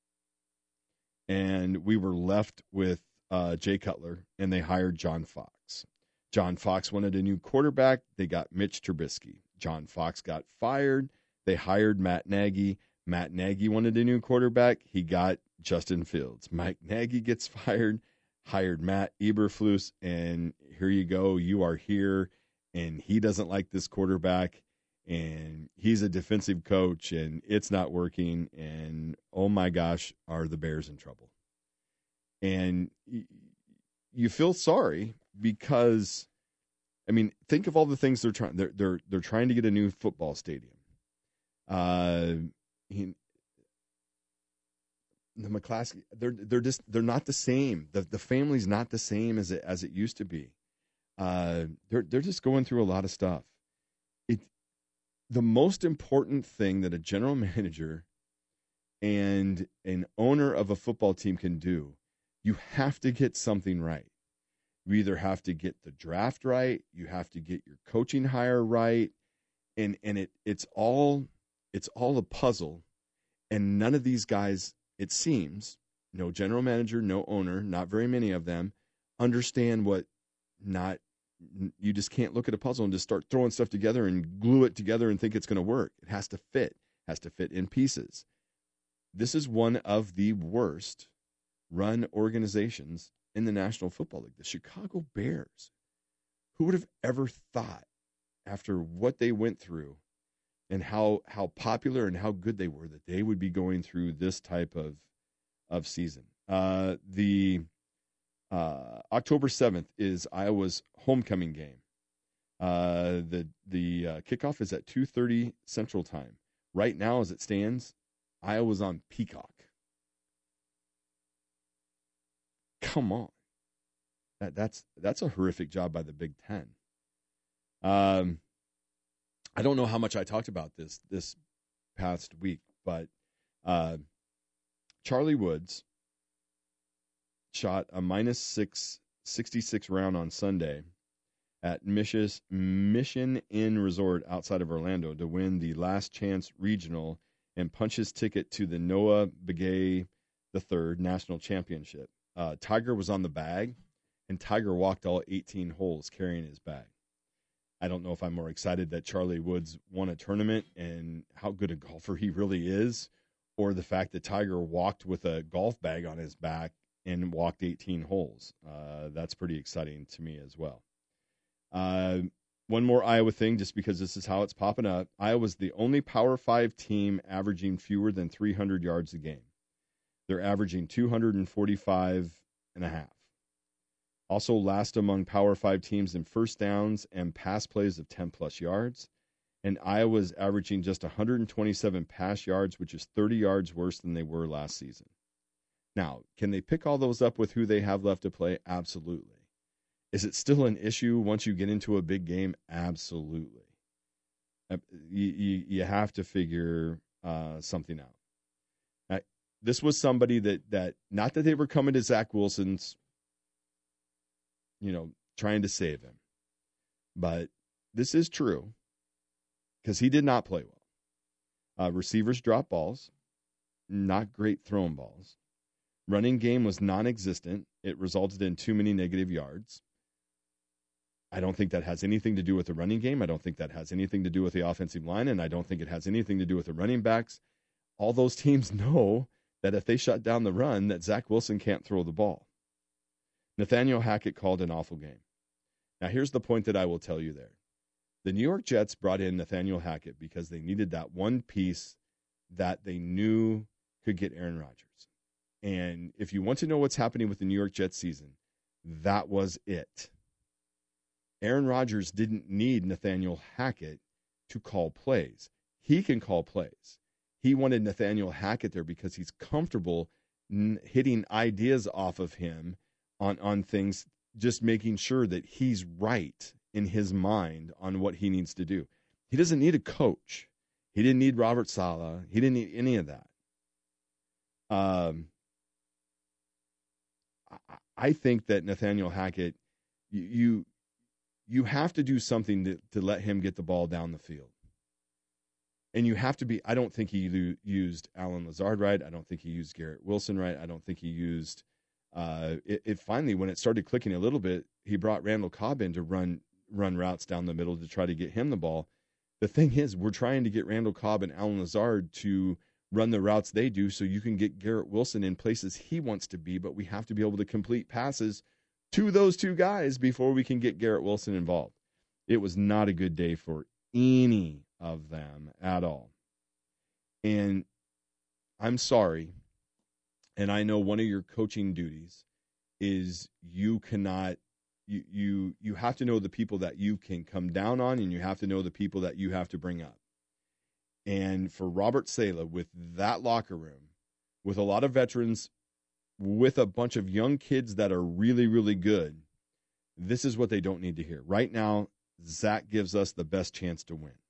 Speaker 1: and we were left with uh, Jay Cutler, and they hired John Fox. John Fox wanted a new quarterback. They got Mitch Trubisky. John Fox got fired. They hired Matt Nagy. Matt Nagy wanted a new quarterback. He got Justin Fields. Mike Nagy gets fired, hired Matt Eberflus, and here you go. You are here, and he doesn't like this quarterback, and he's a defensive coach, and it's not working, and oh my gosh, are the Bears in trouble? And you feel sorry because, I mean, think of all the things they're trying. They're they're they're trying to get a new football stadium. Uh, he, the McClaskey, they're they're just they're not the same. The the family's not the same as it as it used to be. Uh, they're they're just going through a lot of stuff. It the most important thing that a general manager and an owner of a football team can do, you have to get something right. You either have to get the draft right, you have to get your coaching hire right, and and it it's all it's all a puzzle, and none of these guys, it seems, no general manager, no owner, not very many of them, understand what not you just can't look at a puzzle and just start throwing stuff together and glue it together and think it's going to work. It has to fit, has to fit in pieces. This is one of the worst run organizations in the National Football League, the Chicago Bears. Who would have ever thought, after what they went through and how how popular and how good they were, that they would be going through this type of of season? Uh, the uh, October seventh is Iowa's homecoming game. Uh, the the uh, kickoff is at two thirty Central Time. Right now, as it stands, Iowa's on Peacock. Come on, that that's that's a horrific job by the Big Ten. Um, I don't know how much I talked about this this past week, but uh, Charlie Woods shot a minus six sixty-six round on Sunday at Mission Inn Resort outside of Orlando to win the Last Chance Regional and punch his ticket to the Noah Begay the third National Championship. Uh, Tiger was on the bag, and Tiger walked all eighteen holes carrying his bag. I don't know if I'm more excited that Charlie Woods won a tournament and how good a golfer he really is, or the fact that Tiger walked with a golf bag on his back and walked eighteen holes. Uh, that's pretty exciting to me as well. Uh, one more Iowa thing, just because this is how it's popping up. Iowa's the only Power Five team averaging fewer than three hundred yards a game. They're averaging two forty-five and a half. Also last among Power Five teams in first downs and pass plays of ten plus yards. And Iowa's averaging just one twenty-seven pass yards, which is thirty yards worse than they were last season. Now, can they pick all those up with who they have left to play? Absolutely. Is it still an issue once you get into a big game? Absolutely. You, you, you have to figure uh, something out. Now, this was somebody that, that, not that they were coming to Zach Wilson's, you know, trying to save him, but this is true because he did not play well. Uh, receivers dropped balls, not great thrown balls. Running game was non-existent. It resulted in too many negative yards. I don't think that has anything to do with the running game. I don't think that has anything to do with the offensive line, and I don't think it has anything to do with the running backs. All those teams know that if they shut down the run, that Zach Wilson can't throw the ball. Nathaniel Hackett called an awful game. Now, here's the point that I will tell you there. The New York Jets brought in Nathaniel Hackett because they needed that one piece that they knew could get Aaron Rodgers. And if you want to know what's happening with the New York Jets season, that was it. Aaron Rodgers didn't need Nathaniel Hackett to call plays. He can call plays. He wanted Nathaniel Hackett there because he's comfortable n- hitting ideas off of him on, on things, just making sure that he's right in his mind on what he needs to do. He doesn't need a coach. He didn't need Robert Saleh. He didn't need any of that. Um, I, I think that Nathaniel Hackett, you, you you have to do something to, to let him get the ball down the field. And you have to be, I don't think he lo- used Allen Lazard right. I don't think he used Garrett Wilson right. I don't think he used, uh, it, it finally, when it started clicking a little bit, he brought Randall Cobb in to run, run routes down the middle to try to get him the ball. The thing is, we're trying to get Randall Cobb and Allen Lazard to run the routes they do so you can get Garrett Wilson in places he wants to be, but we have to be able to complete passes to those two guys before we can get Garrett Wilson involved. It was not a good day for any of them at all. And I'm sorry, and I know one of your coaching duties is you cannot, you you you have to know the people that you can come down on, and you have to know the people that you have to bring up. And for Robert Saleh, with that locker room, with a lot of veterans, with a bunch of young kids that are really, really good, this is what they don't need to hear. Right now, Zach gives us the best chance to win.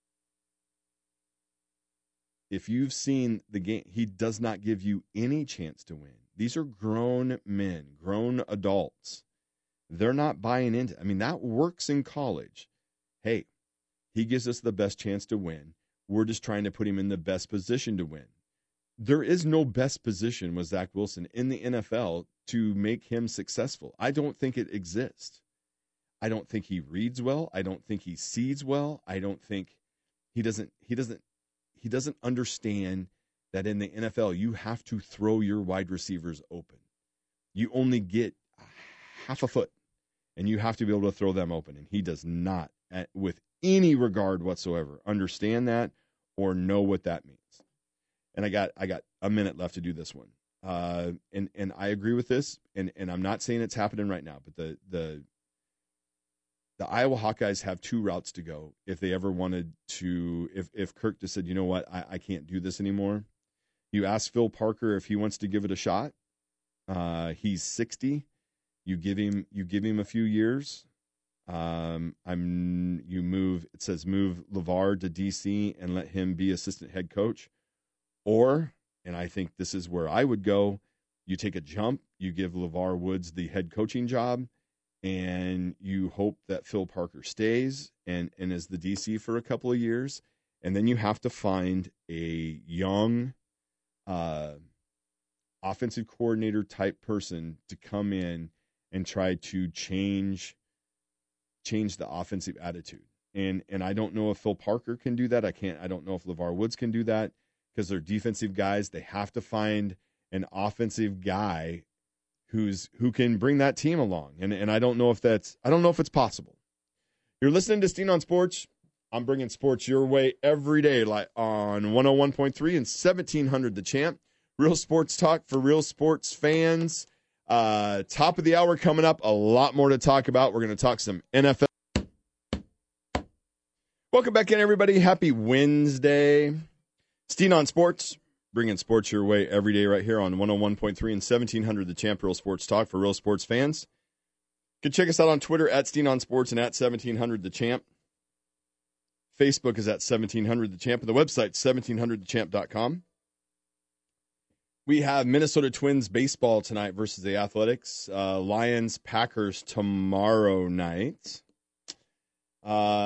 Speaker 1: If you've seen the game, he does not give you any chance to win. These are grown men, grown adults. They're not buying into, I mean, that works in college. Hey, he gives us the best chance to win. We're just trying to put him in the best position to win. There is no best position with Zach Wilson in the N F L to make him successful. I don't think it exists. I don't think he reads well. I don't think he sees well. I don't think he doesn't he doesn't he doesn't understand that in the N F L you have to throw your wide receivers open. You only get half a foot and you have to be able to throw them open, and he does not, at, with any regard whatsoever, understand that or know what that means. And I got I got a minute left to do this one. Uh, and, and I agree with this, and, and I'm not saying it's happening right now, but the the the Iowa Hawkeyes have two routes to go if they ever wanted to, if, if Kirk just said, you know what, I, I can't do this anymore. You ask Phil Parker if he wants to give it a shot. Uh, he's sixty. You give him you give him a few years. Um, I'm you move. It says move LeVar to D C and let him be assistant head coach. Or, and I think this is where I would go, you take a jump, you give LeVar Woods the head coaching job, and you hope that Phil Parker stays and, and is the D C for a couple of years. And then you have to find a young uh, offensive coordinator type person to come in and try to change change the offensive attitude. And and I don't know if Phil Parker can do that. I can't. I don't know if LeVar Woods can do that. Because they're defensive guys, they have to find an offensive guy who's who can bring that team along. And and I don't know if that's I don't know if it's possible. You're listening to Steen on Sports. I'm bringing sports your way every day, like on one oh one point three and seventeen hundred The Champ. Real sports talk for real sports fans. Uh, top of the hour coming up. A lot more to talk about. We're going to talk some N F L. Welcome back in, everybody. Happy Wednesday. Steen on Sports, bringing sports your way every day right here on one oh one point three and seventeen hundred The Champ, Real Sports Talk for real sports fans. You can check us out on Twitter at Steen on Sports and at seventeen hundred The Champ. Facebook is at seventeen hundred The Champ, and the website seventeen hundred the champ dot com. We have Minnesota Twins baseball tonight versus the Athletics. Uh, Lions, Packers tomorrow night. Uh,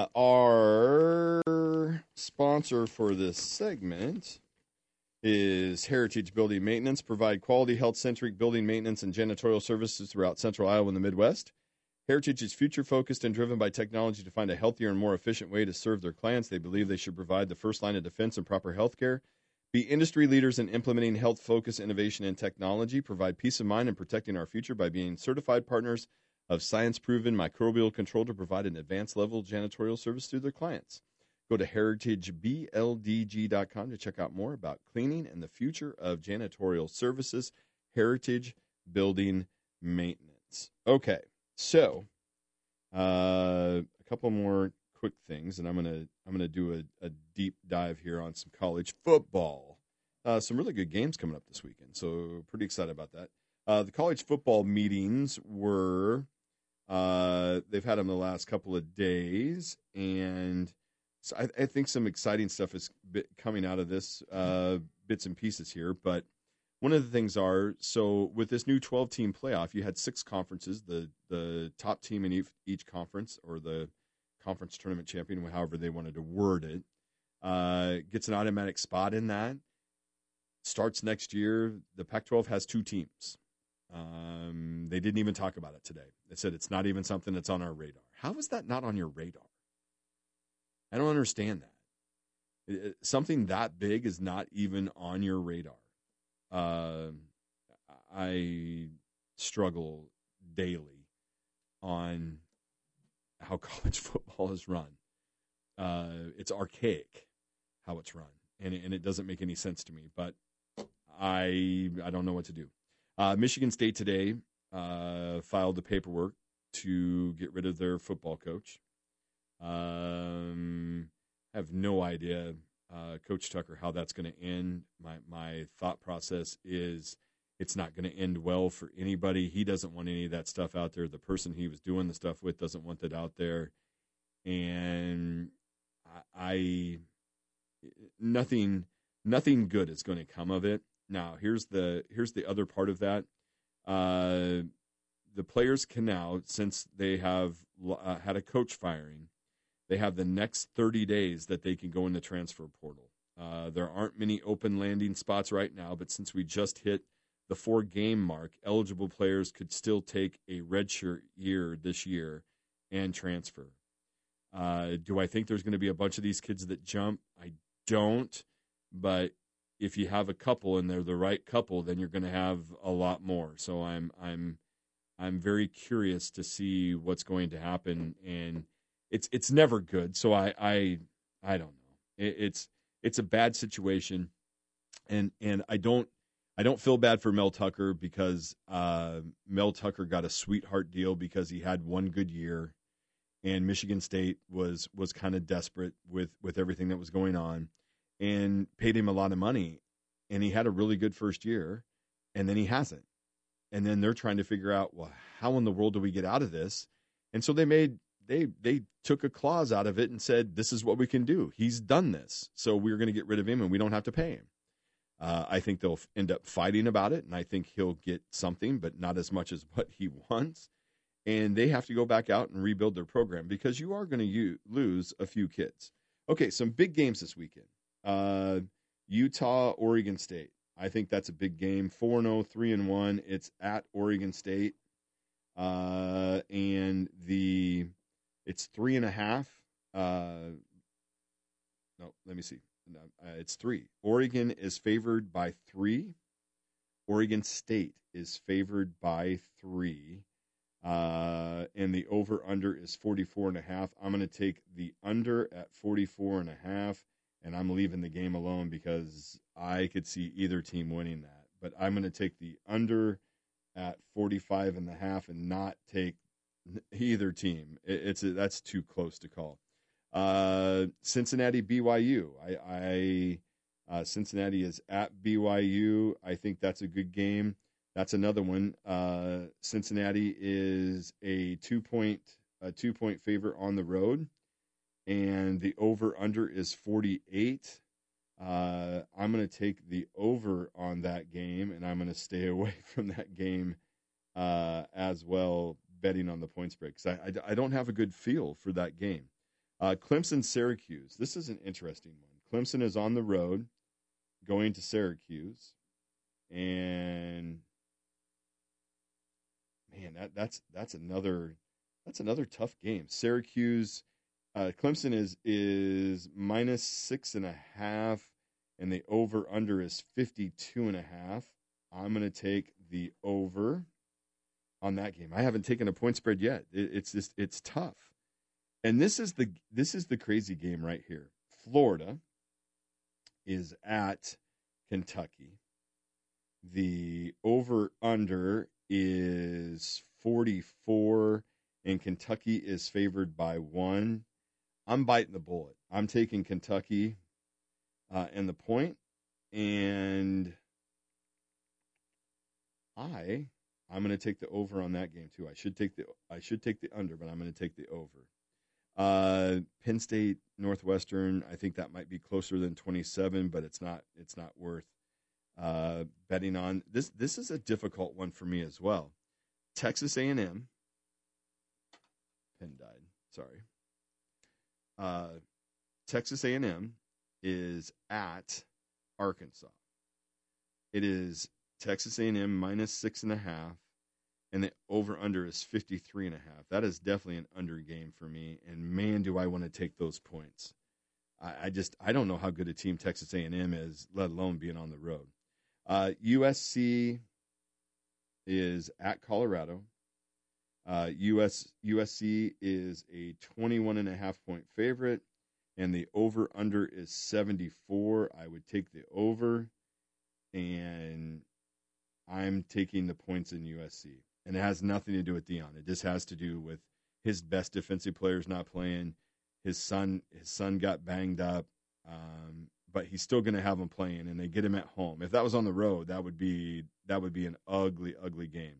Speaker 1: our sponsor for this segment is Heritage Building Maintenance. Provide quality, health-centric building maintenance and janitorial services throughout central Iowa and the Midwest. Heritage is future-focused and driven by technology to find a healthier and more efficient way to serve their clients. They believe they should provide the first line of defense and proper health care, be industry leaders in implementing health-focused innovation and technology, provide peace of mind in protecting our future by being certified partners of science-proven microbial control to provide an advanced level janitorial service to their clients. Go to heritage b l d g dot com to check out more about cleaning and the future of janitorial services. Heritage Building Maintenance. Okay, so uh, a couple more quick things, and I'm gonna I'm gonna do a, a deep dive here on some college football. Uh, some really good games coming up this weekend, so pretty excited about that. Uh, the college football meetings were uh, they've had them the last couple of days, and so I, I think some exciting stuff is bit coming out of this, uh, bits and pieces here. But one of the things are, so with this new twelve-team playoff, you had six conferences. The the top team in each, each conference, or the conference tournament champion, however they wanted to word it, uh, gets an automatic spot in that. Starts next year. The Pac twelve has two teams. Um, they didn't even talk about it today. They said it's not even something that's on our radar. How is that not on your radar? I don't understand that. It, it, something that big is not even on your radar. Uh, I struggle daily on how college football is run. Uh, it's archaic how it's run, and it, and it doesn't make any sense to me. But I I don't know what to do. Uh, Michigan State today uh, filed the paperwork to get rid of their football coach. Um, I have no idea, uh, Coach Tucker, how that's going to end. My my thought process is it's not going to end well for anybody. He doesn't want any of that stuff out there. The person he was doing the stuff with doesn't want that out there. And I, I nothing nothing good is going to come of it. Now, here's the here's the other part of that. Uh, the players can now, since they have uh, had a coach firing, they have the next thirty days that they can go in the transfer portal. Uh, there aren't many open landing spots right now, but since we just hit the four-game mark, eligible players could still take a redshirt year this year and transfer. Uh, do I think there's going to be a bunch of these kids that jump? I don't, but if you have a couple and they're the right couple, then you're going to have a lot more. So I'm I'm I'm very curious to see what's going to happen, and it's it's never good. So I I I don't know. It, it's it's a bad situation, and and I don't I don't feel bad for Mel Tucker because uh, Mel Tucker got a sweetheart deal because he had one good year, and Michigan State was was kind of desperate with with everything that was going on, and paid him a lot of money, and he had a really good first year, and then he hasn't. And then they're trying to figure out, well, how in the world do we get out of this? And so they made they they took a clause out of it and said, this is what we can do. He's done this, so we're going to get rid of him, and we don't have to pay him. Uh, I think they'll end up fighting about it, and I think he'll get something, but not as much as what he wants. And they have to go back out and rebuild their program because you are going to lose a few kids. Okay, some big games this weekend. Uh, Utah, Oregon State. I think that's a big game. four and oh, three and one. It's at Oregon State. Uh, and the it's three and a half. Uh, no, let me see. No, uh, it's three. Oregon is favored by three. Oregon State is favored by three. Uh, and the over-under is forty-four and a half. I'm going to take the under at forty-four and a half. And I'm leaving the game alone because I could see either team winning that. But I'm going to take the under at forty-five and a half and not take either team. It, it's a, that's too close to call. Uh, Cincinnati, B Y U. I, I uh, Cincinnati is at B Y U. I think that's a good game. That's another one. Uh, Cincinnati is a two-point a two-point favorite on the road. And the over-under is forty-eight. Uh, I'm going to take the over on that game, and I'm going to stay away from that game uh, as well, betting on the point spread, because I, I, I don't have a good feel for that game. Uh, Clemson-Syracuse. This is an interesting one. Clemson is on the road going to Syracuse, and, man, that, that's that's another That's another tough game. Syracuse, uh, Clemson is is minus six and a half, and the over under is fifty two and a half. I'm going to take the over on that game. I haven't taken a point spread yet. It, it's just it's tough. And this is the this is the crazy game right here. Florida is at Kentucky. The over under is forty-four, and Kentucky is favored by one. I'm biting the bullet. I'm taking Kentucky uh, and the point, and I I'm going to take the over on that game too. I should take the I should take the under, but I'm going to take the over. Uh, Penn State, Northwestern. I think that might be closer than twenty-seven, but it's not. It's not worth uh, betting on. This this is a difficult one for me as well. Texas A and M. Pen died. Sorry. Uh, Texas A and M is at Arkansas. It is Texas A and M minus six and a half, and the over-under is fifty-three and a half. That is definitely an under game for me, and man, do I want to take those points. I, I just I don't know how good a team Texas A and M is, let alone being on the road. Uh, U S C is at Colorado. Uh, U S U S C is a twenty-one and a half point favorite, and the over-under is seventy-four. I would take the over, and I'm taking the points in U S C. And it has nothing to do with Dion. It just has to do with his best defensive players not playing. His son, his son got banged up, um, but he's still going to have him playing, and they get him at home. If that was on the road, that would be that would be an ugly, ugly game.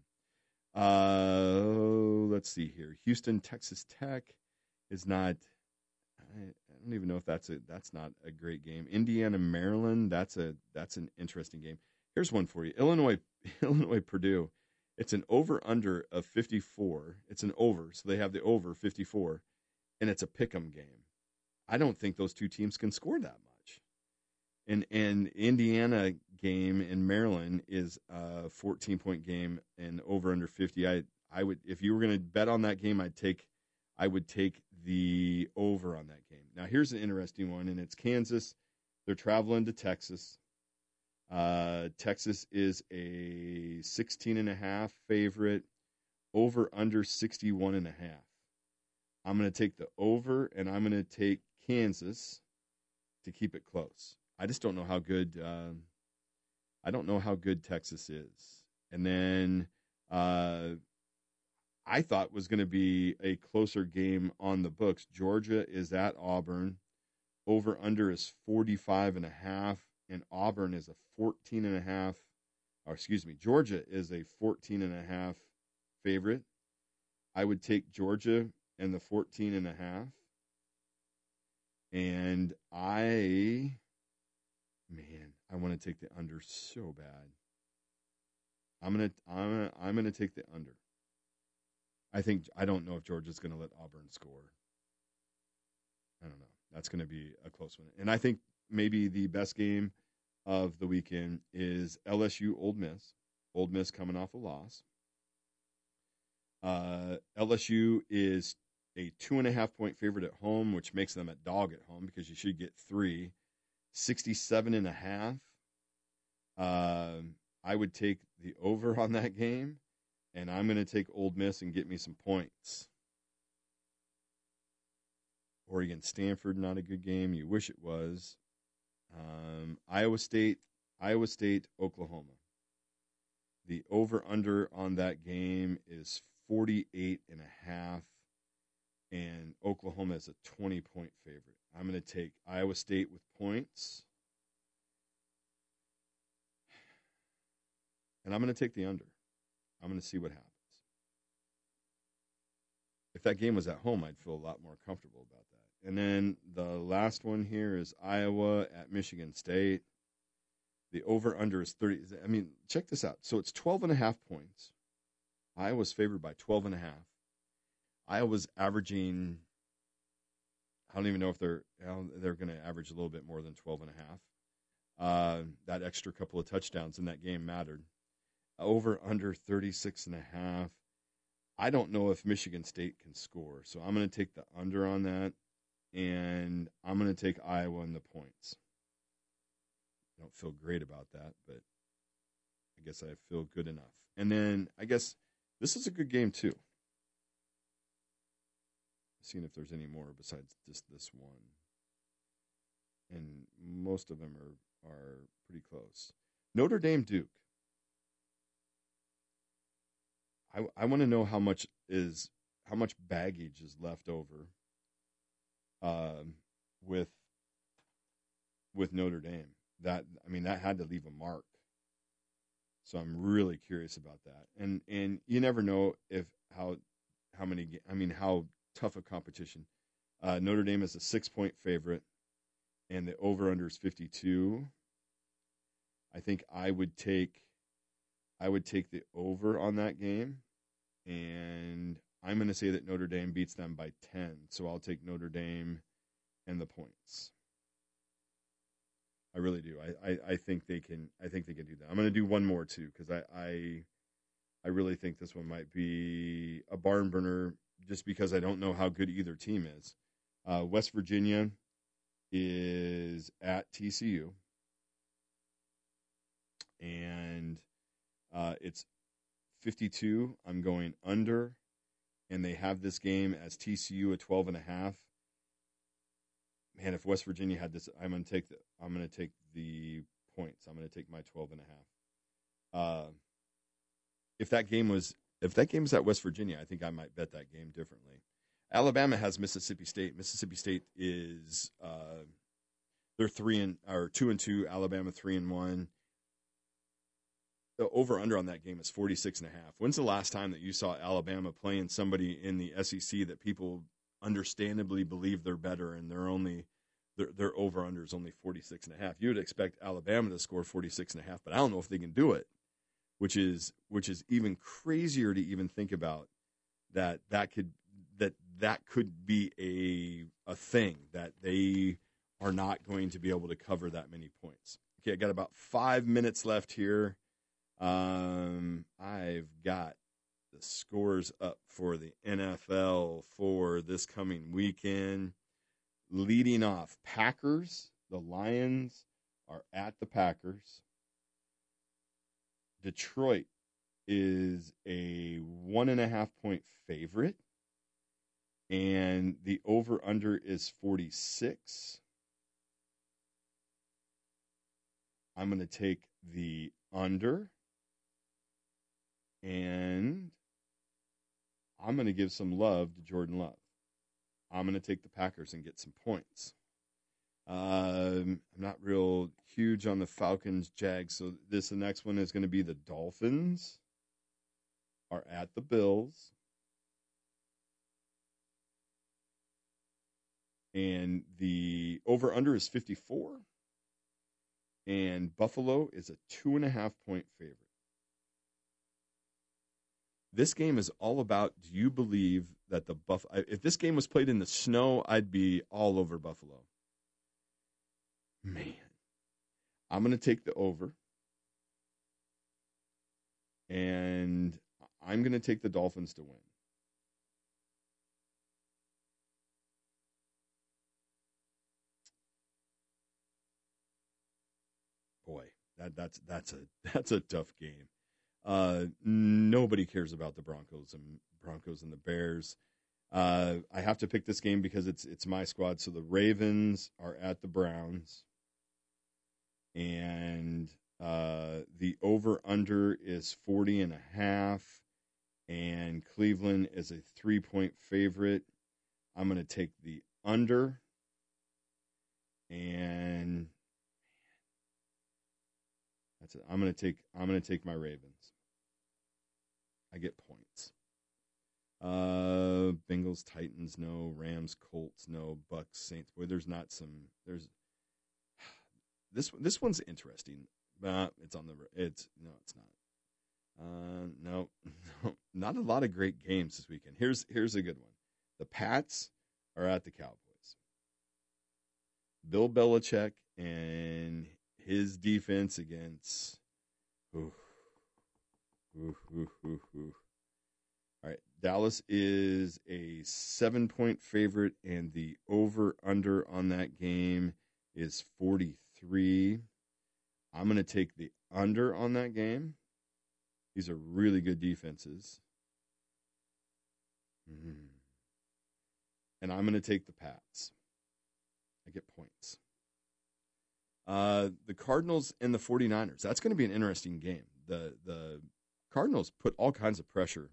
Speaker 1: Uh, let's see here. Houston, Texas Tech is not. I, I don't even know if that's a that's not a great game. Indiana, Maryland. That's a that's an interesting game. Here's one for you. Illinois, Illinois, Purdue. It's an over-under of fifty-four. It's an over, so they have the over fifty-four, and it's a pick'em game. I don't think those two teams can score that much. And and Indiana game in Maryland is a fourteen-point game, and over under fifty. I I would if you were going to bet on that game, I'd take I would take the over on that game. Now here's an interesting one, and it's Kansas. They're traveling to Texas. Uh, Texas is a sixteen and a half favorite, over under sixty-one and a half. I'm going to take the over, and I'm going to take Kansas to keep it close. I just don't know how good, uh, I don't know how good Texas is. And then, uh, I thought was going to be a closer game on the books. Georgia is at Auburn. Over under is forty-five and a half. And Auburn is a fourteen and a half, or excuse me, Georgia is a fourteen and a half favorite. I would take Georgia and the fourteen and a half. And I, man, I want to take the under so bad. I'm gonna, I'm gonna, I'm gonna take the under. I think I don't know if Georgia's gonna let Auburn score. I don't know. That's gonna be a close one, and I think maybe the best game of the weekend is L S U Ole Miss. Ole Miss coming off a loss. Uh, L S U is a two and a half point favorite at home, which makes them a dog at home because you should get three. sixty-seven and a half. Um, I would take the over on that game, and I'm going to take Ole Miss and get me some points. Oregon, Stanford, not a good game. You wish it was. Um, Iowa State, Iowa State, Oklahoma. The over-under on that game is forty-eight and a half, and Oklahoma is a twenty-point favorite. I'm going to take Iowa State with points, and I'm going to take the under. I'm going to see what happens. If that game was at home, I'd feel a lot more comfortable about that. And then the last one here is Iowa at Michigan State. The over-under is thirty. I mean, check this out. So it's twelve and a half points. Iowa's favored by twelve and a half. Iowa's averaging, I don't even know if they're they're going to average a little bit more than twelve and a half. Uh, that extra couple of touchdowns in that game mattered. Over-under thirty-six and a half. I don't know if Michigan State can score, so I'm going to take the under on that, and I'm going to take Iowa in the points. I don't feel great about that, but I guess I feel good enough. And then I guess this is a good game too. Seeing if there's any more besides just this one. And most of them are, are pretty close. Notre Dame Duke. I, I want to know how much is how much baggage is left over um, with with Notre Dame. That I mean that had to leave a mark. So I'm really curious about that. And and you never know if how how many I mean how tough a competition. Uh, Notre Dame is a six point favorite, and the over under is fifty-two. I think I would take I would take the over on that game, and I'm going to say that Notre Dame beats them by ten. So I'll take Notre Dame and the points. I really do. I, I, I think they can. I think they can do that. I'm going to do one more too because I, I I really think this one might be a barn burner just because I don't know how good either team is. Uh, West Virginia is at T C U, and uh, it's fifty-two. I'm going under, and they have this game as T C U at twelve and a half. Man, if West Virginia had this, I'm going to take the I'm going to take the points. I'm going to take my twelve and a half. Uh, if that game was if that game was at West Virginia, I think I might bet that game differently. Alabama has Mississippi State. Mississippi State is uh, they're three and or two and two. Alabama three and one. The over under on that game is forty-six and a half. When's the last time that you saw Alabama playing somebody in the S E C that people understandably believe they're better and they're only their their over under is only forty-six and a half? You would expect Alabama to score forty-six and a half, but I don't know if they can do it, which is which is even crazier to even think about that that could that that could be a a thing that they are not going to be able to cover that many points. Okay, I got about five minutes left here. Um, I've got the scores up for the N F L for this coming weekend. Leading off, Packers. The Lions are at the Packers. Detroit is a one and a half point favorite, and the over-under is forty-six. I'm going to take the under. And I'm going to give some love to Jordan Love. I'm going to take the Packers and get some points. Um, I'm not real huge on the Falcons, Jags. So this the next one is going to be the Dolphins are at the Bills. And the over-under is fifty-four. And Buffalo is a two and a half point favorite. This game is all about, do you believe that the Buff? If this game was played in the snow, I'd be all over Buffalo. Man, I'm going to take the over. And I'm going to take the Dolphins to win. Boy, that that's that's a that's a tough game. Uh, nobody cares about the Broncos and Broncos and the Bears. Uh, I have to pick this game because it's it's my squad. So the Ravens are at the Browns, and uh, the over under is forty and a half, and Cleveland is a three point favorite. I'm going to take the under, and that's it. I'm going to take I'm going to take my Ravens. I get points. Uh, Bengals, Titans, no. Rams, Colts, no. Bucks, Saints. Boy, there's not some. There's this. This one's interesting. Uh, it's on the. It's no, it's not. Uh, no, no, not a lot of great games this weekend. Here's here's a good one. The Pats are at the Cowboys. Bill Belichick and his defense against. Ooh, ooh, ooh, ooh, ooh. All right, Dallas is a seven-point favorite, and the over-under on that game is forty-three. I'm going to take the under on that game. These are really good defenses. Mm. And I'm going to take the Pats. I get points. Uh, the Cardinals and the 49ers. That's going to be an interesting game. The the Cardinals put all kinds of pressure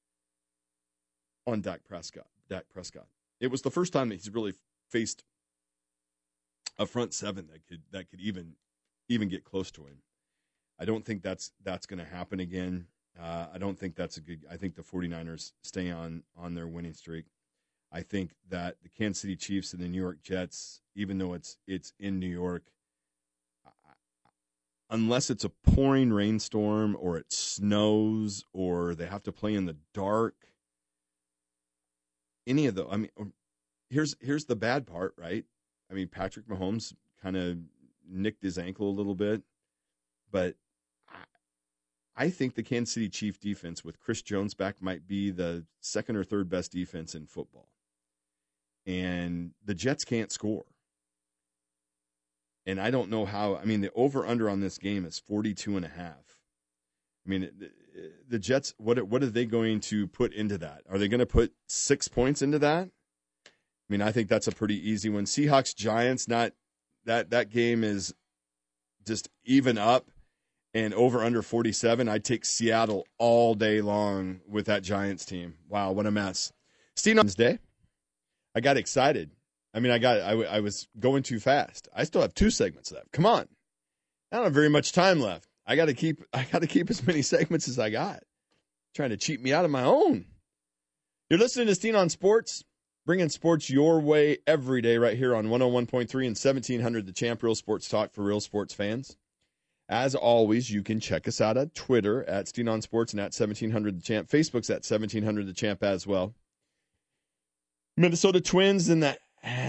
Speaker 1: on Dak Prescott. Dak Prescott. It was the first time that he's really faced a front seven that could that could even even get close to him. I don't think that's that's going to happen again. Uh, I don't think that's a good. I think the 49ers stay on on their winning streak. I think that the Kansas City Chiefs and the New York Jets, even though it's it's in New York, unless it's a pouring rainstorm or it snows or they have to play in the dark, any of the, I mean, here's here's the bad part, right? I mean, Patrick Mahomes kind of nicked his ankle a little bit, but I, I think the Kansas City Chief defense with Chris Jones back might be the second or third best defense in football. And the Jets can't score. And I don't know how, I mean, the over-under on this game is forty-two and a half. I mean, the, the Jets, what, what are they going to put into that? Are they going to put six points into that? I mean, I think that's a pretty easy one. Seahawks, Giants, not, that, that game is just even up and over under forty-seven. I'd take Seattle all day long with that Giants team. Wow, what a mess. Steve, on this day, I got excited. I mean, I got I, I was going too fast. I still have two segments left. Come on, I don't have very much time left. I got to keep I got to keep as many segments as I got. Trying to cheat me out of my own. You're listening to Steen on Sports, bringing sports your way every day right here on one oh one point three and seventeen hundred The Champ, real sports talk for real sports fans. As always, you can check us out at Twitter at Steen on Sports and at seventeen hundred The Champ. Facebook's at seventeen hundred The Champ as well. Minnesota Twins and the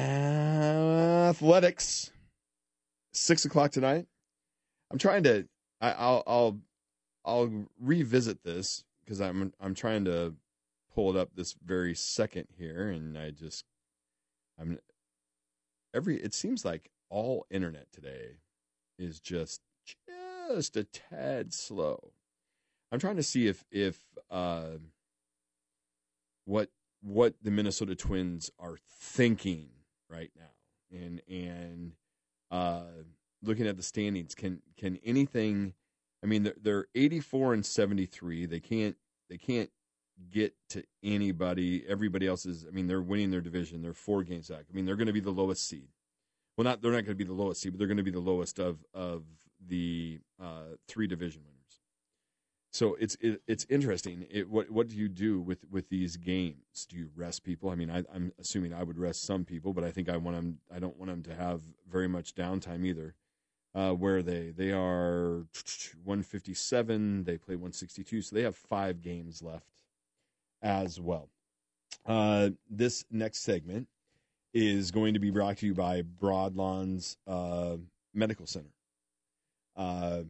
Speaker 1: Athletics, six o'clock tonight. I'm trying to, I, I'll, I'll, I'll revisit this because I'm, I'm trying to pull it up this very second here, and I just, I'm every. It seems like all internet today is just, just a tad slow. I'm trying to see if, if, uh, what. what the Minnesota Twins are thinking right now. And and uh, looking at the standings, can can anything I mean they're, they're eighty-four and seventy-three. They can't they can't get to anybody. Everybody else is I mean they're winning their division. They're four games back. I mean they're going to be the lowest seed. Well, not they're not going to be the lowest seed, but they're going to be the lowest of of the uh, three division winners. So it's it, it's interesting. It, what what do you do with, with these games? Do you rest people? I mean, I, I'm assuming I would rest some people, but I think I want them. I don't want them to have very much downtime either. Uh, where are they? They are one fifty-seven. They play one sixty-two, so they have five games left as well. Uh, this next segment is going to be brought to you by Broadlawns uh, Medical Center. Uh,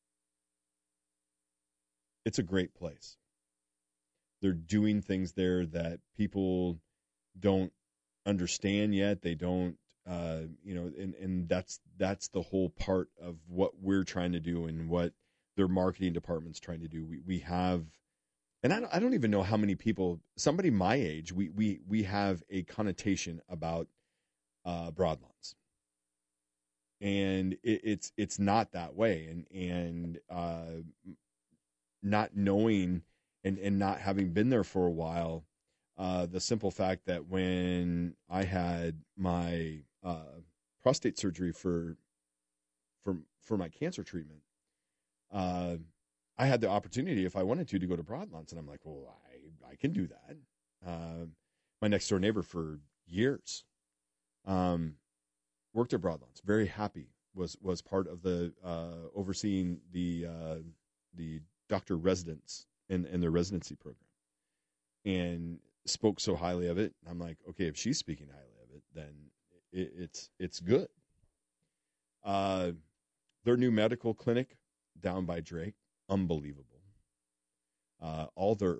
Speaker 1: It's a great place. They're doing things there that people don't understand yet. They don't, uh, you know, and, and that's that's the whole part of what we're trying to do and what their marketing department's trying to do. We we have, and I don't, I don't even know how many people, somebody my age, we we we have a connotation about uh, Broadlawns. And it, it's it's not that way. And and uh, not knowing and, and not having been there for a while, uh, the simple fact that when I had my uh, prostate surgery for for for my cancer treatment, uh, I had the opportunity, if I wanted to, to go to Broadlawns, and I'm like, well, I I can do that. Uh, my next door neighbor for years um, worked at Broadlawns. Very happy. Was was part of the uh, overseeing the uh, the doctor residents and, and their residency program, and spoke so highly of it. I'm like, okay, if she's speaking highly of it, then it, it's it's good. Uh, their new medical clinic down by Drake, unbelievable. Uh, all their urgent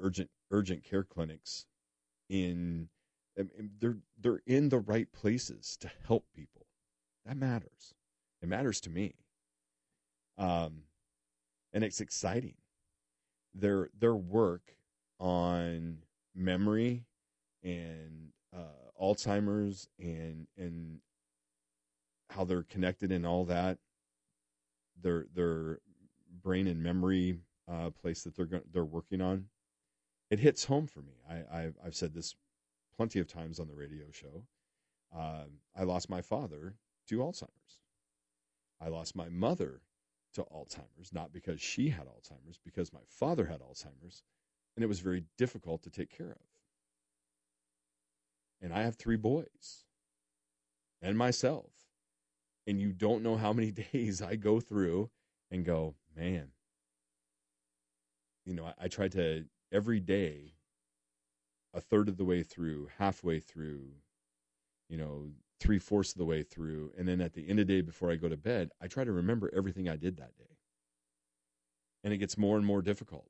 Speaker 1: urgent care clinics in, I mean, they're they're in the right places to help people. That matters. It matters to me. Um, and it's exciting. Their their work on memory and uh, Alzheimer's and and how they're connected and all that. Their their brain and memory uh, place that they're go- they're working on. It hits home for me. I, I've I've said this plenty of times on the radio show. Uh, I lost my father to Alzheimer's. I lost my mother to Alzheimer's, not because she had Alzheimer's, because my father had Alzheimer's, and it was very difficult to take care of. And I have three boys and myself, and you don't know how many days I go through and go, man, you know, I, I try to every day, a third of the way through, halfway through, you know, three-fourths of the way through, and then at the end of the day before I go to bed, I try to remember everything I did that day. And it gets more and more difficult.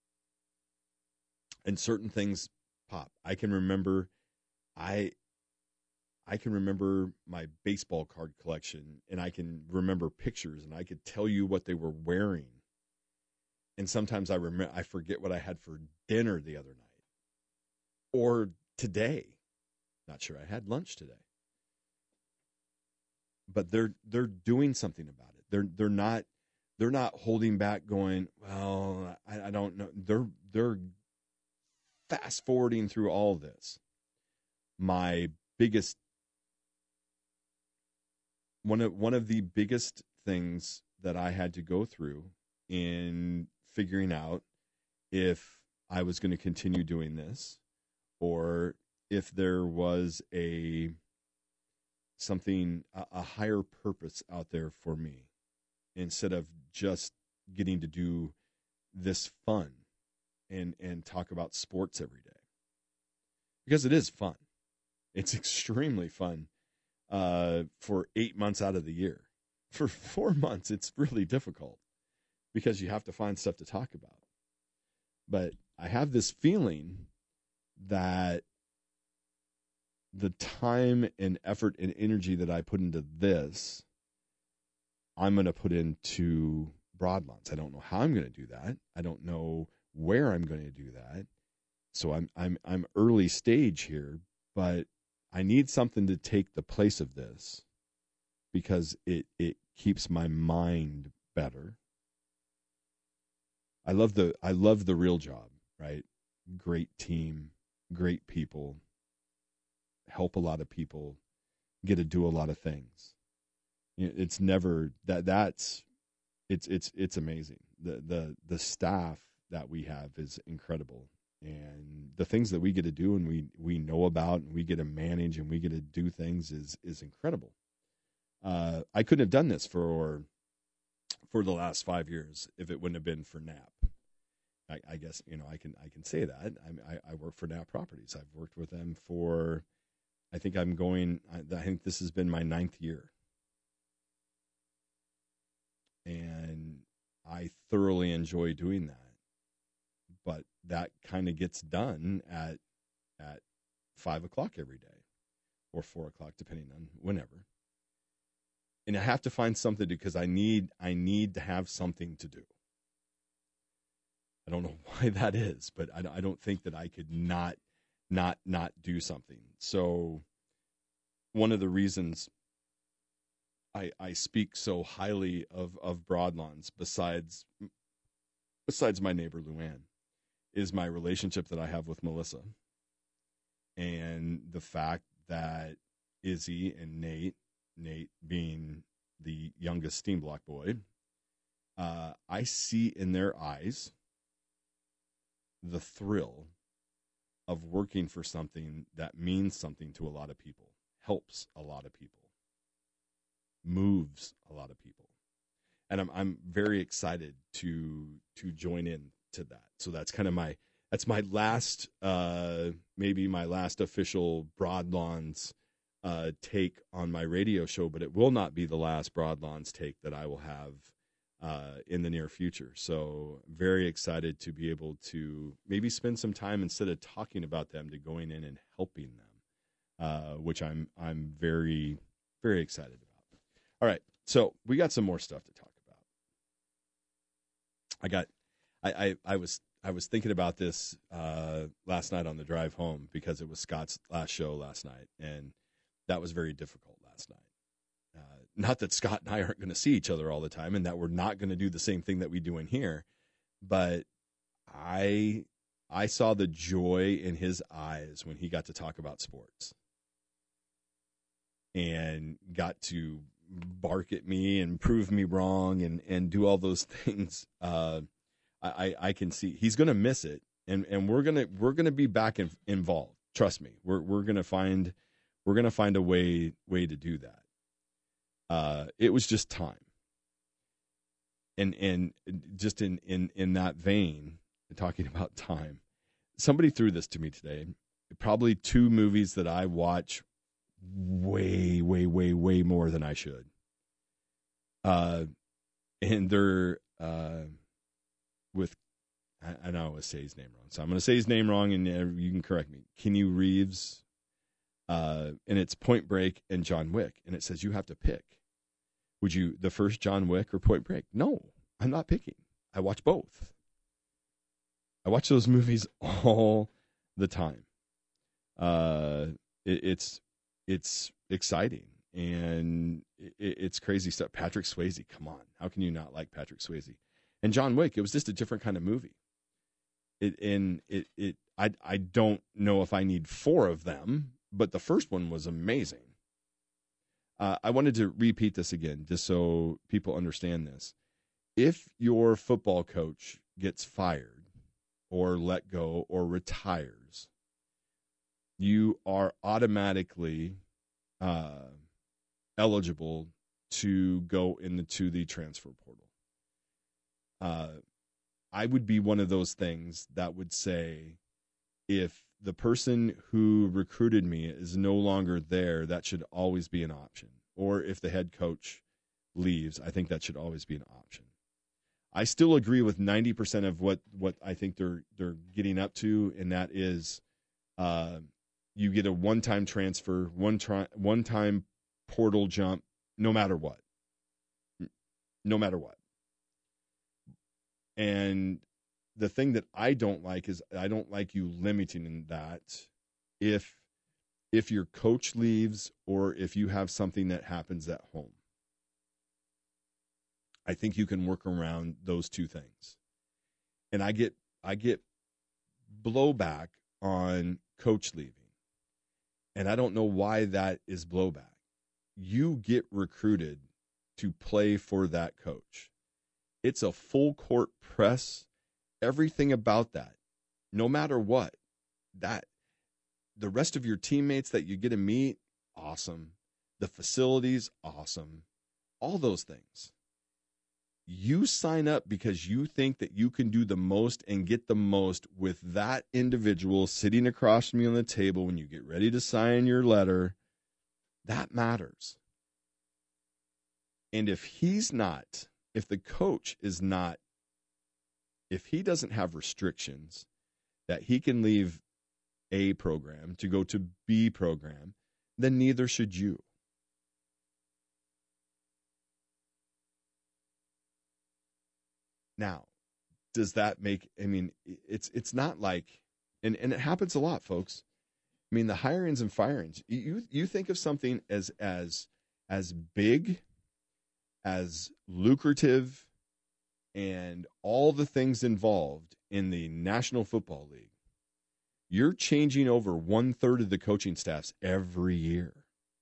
Speaker 1: And certain things pop. I can remember I I can remember my baseball card collection, and I can remember pictures, and I could tell you what they were wearing. And sometimes I remember I forget what I had for dinner the other night. Or today. Not sure I had lunch today. But they're they're doing something about it. They're they're not they're not holding back, going, well, I, I don't know. They're they're fast forwarding through all of this. My biggest one of one of the biggest things that I had to go through in figuring out if I was going to continue doing this, or if there was a something, a, a higher purpose out there for me, instead of just getting to do this fun and and talk about sports every day. Because it is fun. It's extremely fun uh, for eight months out of the year. For four months, it's really difficult because you have to find stuff to talk about. But I have this feeling that the time and effort and energy that I put into this, I'm going to put into Broadlawns. I don't know how I'm going to do that. I don't know where I'm going to do that. So I'm I'm I'm early stage here, but I need something to take the place of this because it it keeps my mind better. I love the I love the real job, right? Great team, great people, help a lot of people, get to do a lot of things. It's never that that's it's it's it's amazing. The the the staff that we have is incredible. And the things that we get to do and we, we know about and we get to manage and we get to do things is is incredible. Uh, I couldn't have done this for for the last five years if it wouldn't have been for N A P. I, I guess, you know, I can I can say that. I, I, I work for N A P Properties. I've worked with them for, I think I'm going, I, I think this has been my ninth year. And I thoroughly enjoy doing that. But that kind of gets done at at five o'clock every day, or four o'clock, depending on whenever. And I have to find something to, because I need I need to have something to do. I don't know why that is, but I, I don't think that I could not not not do something. So one of the reasons I I speak so highly of of Broadlawns, besides besides my neighbor Luann, is my relationship that I have with Melissa, and the fact that Izzy and Nate, Nate being the youngest Steam Block boy, uh, I see in their eyes the thrill of working for something that means something to a lot of people, helps a lot of people, moves a lot of people, and I'm I'm very excited to to join in to that. So that's kind of my that's my last uh maybe my last official Broadlawns uh take on my radio show, but it will not be the last Broadlawns take that I will have uh, in the near future. So very excited to be able to maybe spend some time instead of talking about them to going in and helping them, uh, which I'm I'm very, very excited about. All right, so we got some more stuff to talk about. I got, I, I, I was I was thinking about this uh, last night on the drive home because it was Scott's last show last night, and that was very difficult last night. Uh, not that Scott and I aren't going to see each other all the time and that we're not going to do the same thing that we do in here, but I I saw the joy in his eyes when he got to talk about sports and got to bark at me and prove me wrong and, and do all those things. Uh, I, I can see he's going to miss it, and, and we're gonna we're gonna be back in, involved. Trust me, we're we're gonna find we're gonna find a way way to do that. Uh, it was just time. And and just in, in, in that vein, talking about time, somebody threw this to me today. Probably two movies that I watch way, way, way, way more than I should. Uh, and they're uh, with, I, I know I always say his name wrong, so I'm going to say his name wrong, and you can correct me. Keanu Reeves, uh, and it's Point Break and John Wick, and it says you have to pick. Would you, the first John Wick or Point Break? No, I'm not picking. I watch both. I watch those movies all the time. Uh, it, it's it's exciting, and it, it's crazy stuff. Patrick Swayze, come on. How can you not like Patrick Swayze? And John Wick, it was just a different kind of movie. It and it it I I don't know if I need four of them, but the first one was amazing. Uh, I wanted to repeat this again, just so people understand this. If your football coach gets fired or let go or retires, you are automatically uh, eligible to go into the transfer portal. Uh, I would be one of those things that would say, if the person who recruited me is no longer there, that should always be an option. Or if the head coach leaves, I think that should always be an option. I still agree with ninety percent of what, what I think they're they're getting up to, and that is uh, you get a one-time transfer, one tri- one-time portal jump, no matter what. No matter what. And the thing that I don't like is I don't like you limiting that if if your coach leaves or if you have something that happens at home. I think you can work around those two things. And I get I get blowback on coach leaving. And I don't know why that is blowback. You get recruited to play for that coach. It's a full court press. Everything about that, no matter what, that the rest of your teammates that you get to meet, awesome. The facilities, awesome. All those things. You sign up because you think that you can do the most and get the most with that individual sitting across from you on the table when you get ready to sign your letter. That matters. And if he's not, if the coach is not, if he doesn't have restrictions that he can leave A program to go to B program, then neither should you. Now, does that make, I mean, it's it's not like, and, and it happens a lot, folks. I mean, the hirings and firings, you you think of something as as as big, as lucrative, and all the things involved in the National Football League. You're changing over one third of the coaching staffs every year.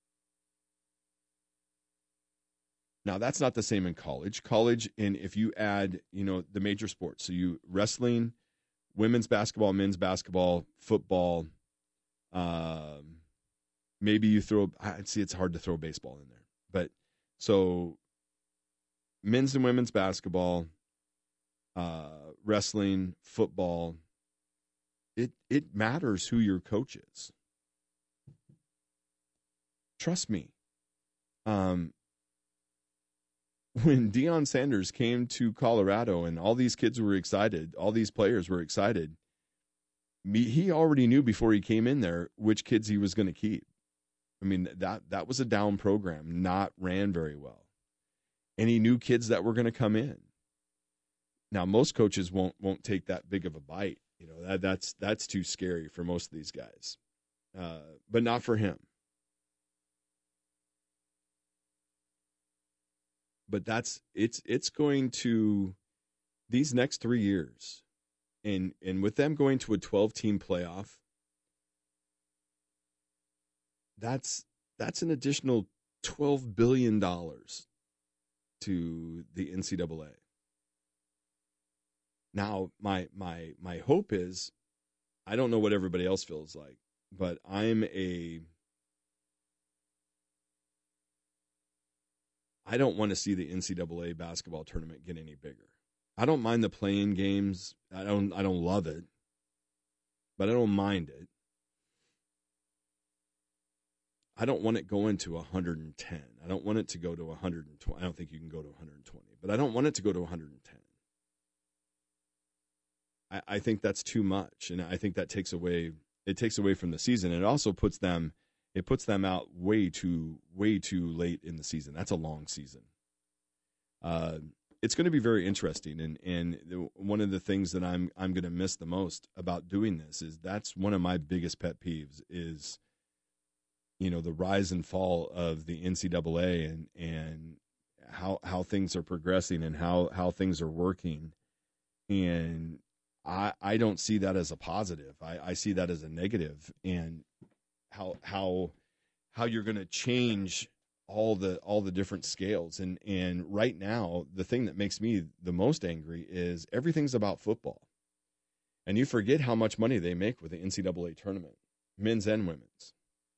Speaker 1: Now, that's not the same in college. College, and if you add, you know, the major sports, so you wrestling, women's basketball, men's basketball, football, um, maybe you throw, I see it's hard to throw baseball in there, but so men's and women's basketball, uh, wrestling, football, it it matters who your coach is. Trust me. Um, when Deion Sanders came to Colorado and all these kids were excited, all these players were excited, he already knew before he came in there which kids he was going to keep. I mean, that that was a down program, not ran very well. And he knew kids that were going to come in. Now, most coaches won't won't take that big of a bite. You know, that that's that's too scary for most of these guys. Uh, but not for him. But that's it's it's going to these next three years, and and with them going to a twelve-team playoff, that's that's an additional twelve billion dollars to the N C double A. Now, my my my hope is, I don't know what everybody else feels like, but I'm a I don't want to see the N C double A basketball tournament get any bigger. I don't mind the play-in games. I don't I don't love it, but I don't mind it. I don't want it going to one hundred ten. I don't want it to go to one hundred twenty. I don't think you can go to one hundred twenty, but I don't want it to go to one hundred ten. I, I think that's too much, and I think that takes away it takes away from the season. It also puts them it puts them out way too way too late in the season. That's a long season. Uh, it's going to be very interesting, and and the, one of the things that I'm I'm going to miss the most about doing this is that's one of my biggest pet peeves is, you know, the rise and fall of the N C double A and and how how things are progressing and how how things are working, and I I don't see that as a positive. I, I see that as a negative, and how how how you're going to change all the all the different scales. And and right now, the thing that makes me the most angry is everything's about football, and you forget how much money they make with the N C double A tournament, men's and women's.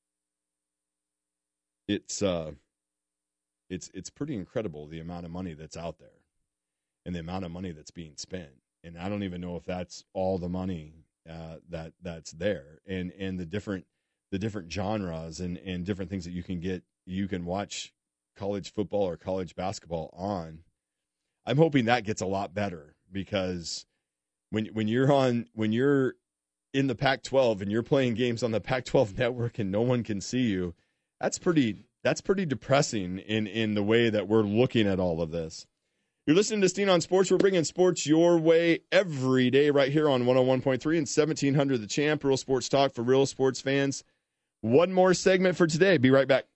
Speaker 1: It's uh, it's it's pretty incredible the amount of money that's out there, and the amount of money that's being spent. And I don't even know if that's all the money uh, that that's there, and and the different the different genres and, and different things that you can get. You can watch college football or college basketball on. I'm hoping that gets a lot better, because when when you're on when you're in the Pac twelve and you're playing games on the Pac twelve network and no one can see you, that's pretty that's pretty depressing in in the way that we're looking at all of this. You're listening to Steen on Sports. We're bringing sports your way every day right here on one oh one point three and seventeen hundred The Champ, real sports talk for real sports fans. One more segment for today. Be right back.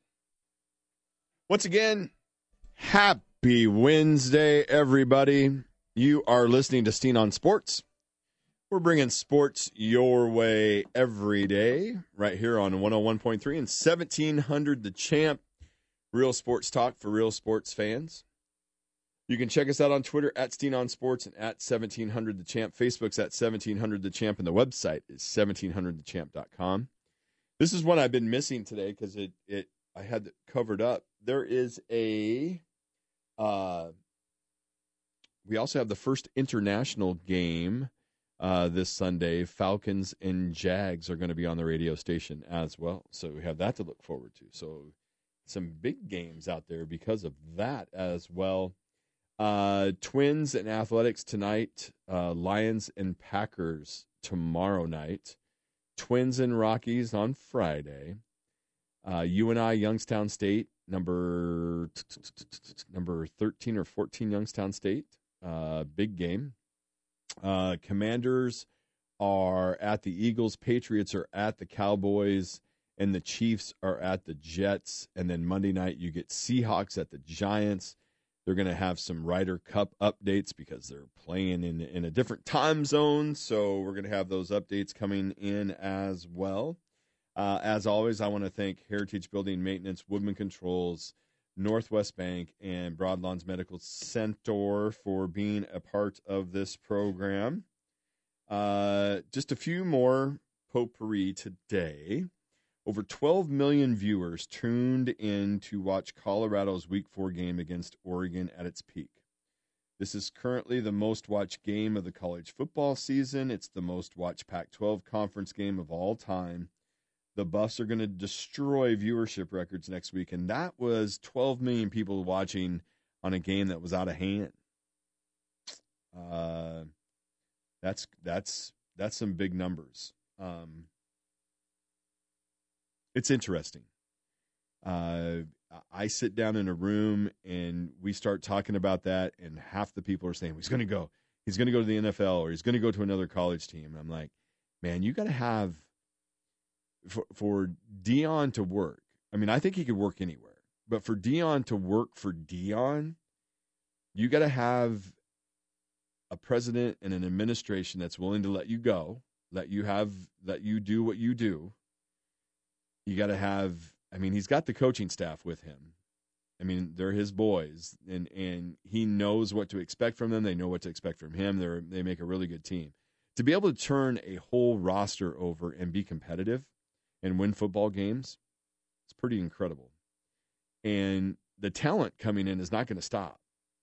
Speaker 1: Once again, happy Wednesday, everybody. You are listening to Steen on Sports. We're bringing sports your way every day right here on one oh one point three and seventeen hundred The Champ, real sports talk for real sports fans. You can check us out on Twitter at Steen on Sports and at seventeen hundred The Champ. Facebook's at seventeen hundred The Champ, and the website is seventeen hundred the champ dot com. This is one I've been missing today because it, it I had it covered up. There is a uh, we also have the first international game uh, this Sunday. Falcons and Jags are going to be on the radio station as well, so we have that to look forward to. So some big games out there because of that as well. Uh, Twins and Athletics tonight. Uh, Lions and Packers tomorrow night. Twins and Rockies on Friday. Uh, U N I Youngstown State, number number thirteen or fourteen Youngstown State. Uh, big game. Uh, Commanders are at the Eagles. Patriots are at the Cowboys. And the Chiefs are at the Jets. And then Monday night you get Seahawks at the Giants. They're going to have some Ryder Cup updates because they're playing in in a different time zone. So we're going to have those updates coming in as well. Uh, as always, I want to thank Heritage Building Maintenance, Woodman Controls, Northwest Bank, and Broadlawns Medical Center for being a part of this program. Uh, just a few more potpourri today. Over twelve million viewers tuned in to watch Colorado's Week four game against Oregon at its peak. This is currently the most watched game of the college football season. It's the most watched Pac twelve conference game of all time. The Buffs are going to destroy viewership records next week, and that was twelve million people watching on a game that was out of hand. Uh, that's that's that's some big numbers. Um, it's interesting. Uh, I sit down in a room and we start talking about that, and half the people are saying well, he's going to go, he's going to go to the N F L, or he's going to go to another college team. And I'm like, man, you got to have for for Deion to work. I mean, I think he could work anywhere, but for Deion to work for Deion, you got to have a president and an administration that's willing to let you go, let you have, let you do what you do. You got to have, I mean, he's got the coaching staff with him. I mean, they're his boys, and, and he knows what to expect from them. They know what to expect from him. They're, they make a really good team. To be able to turn a whole roster over and be competitive and win football games, it's pretty incredible. And the talent coming in is not going to stop.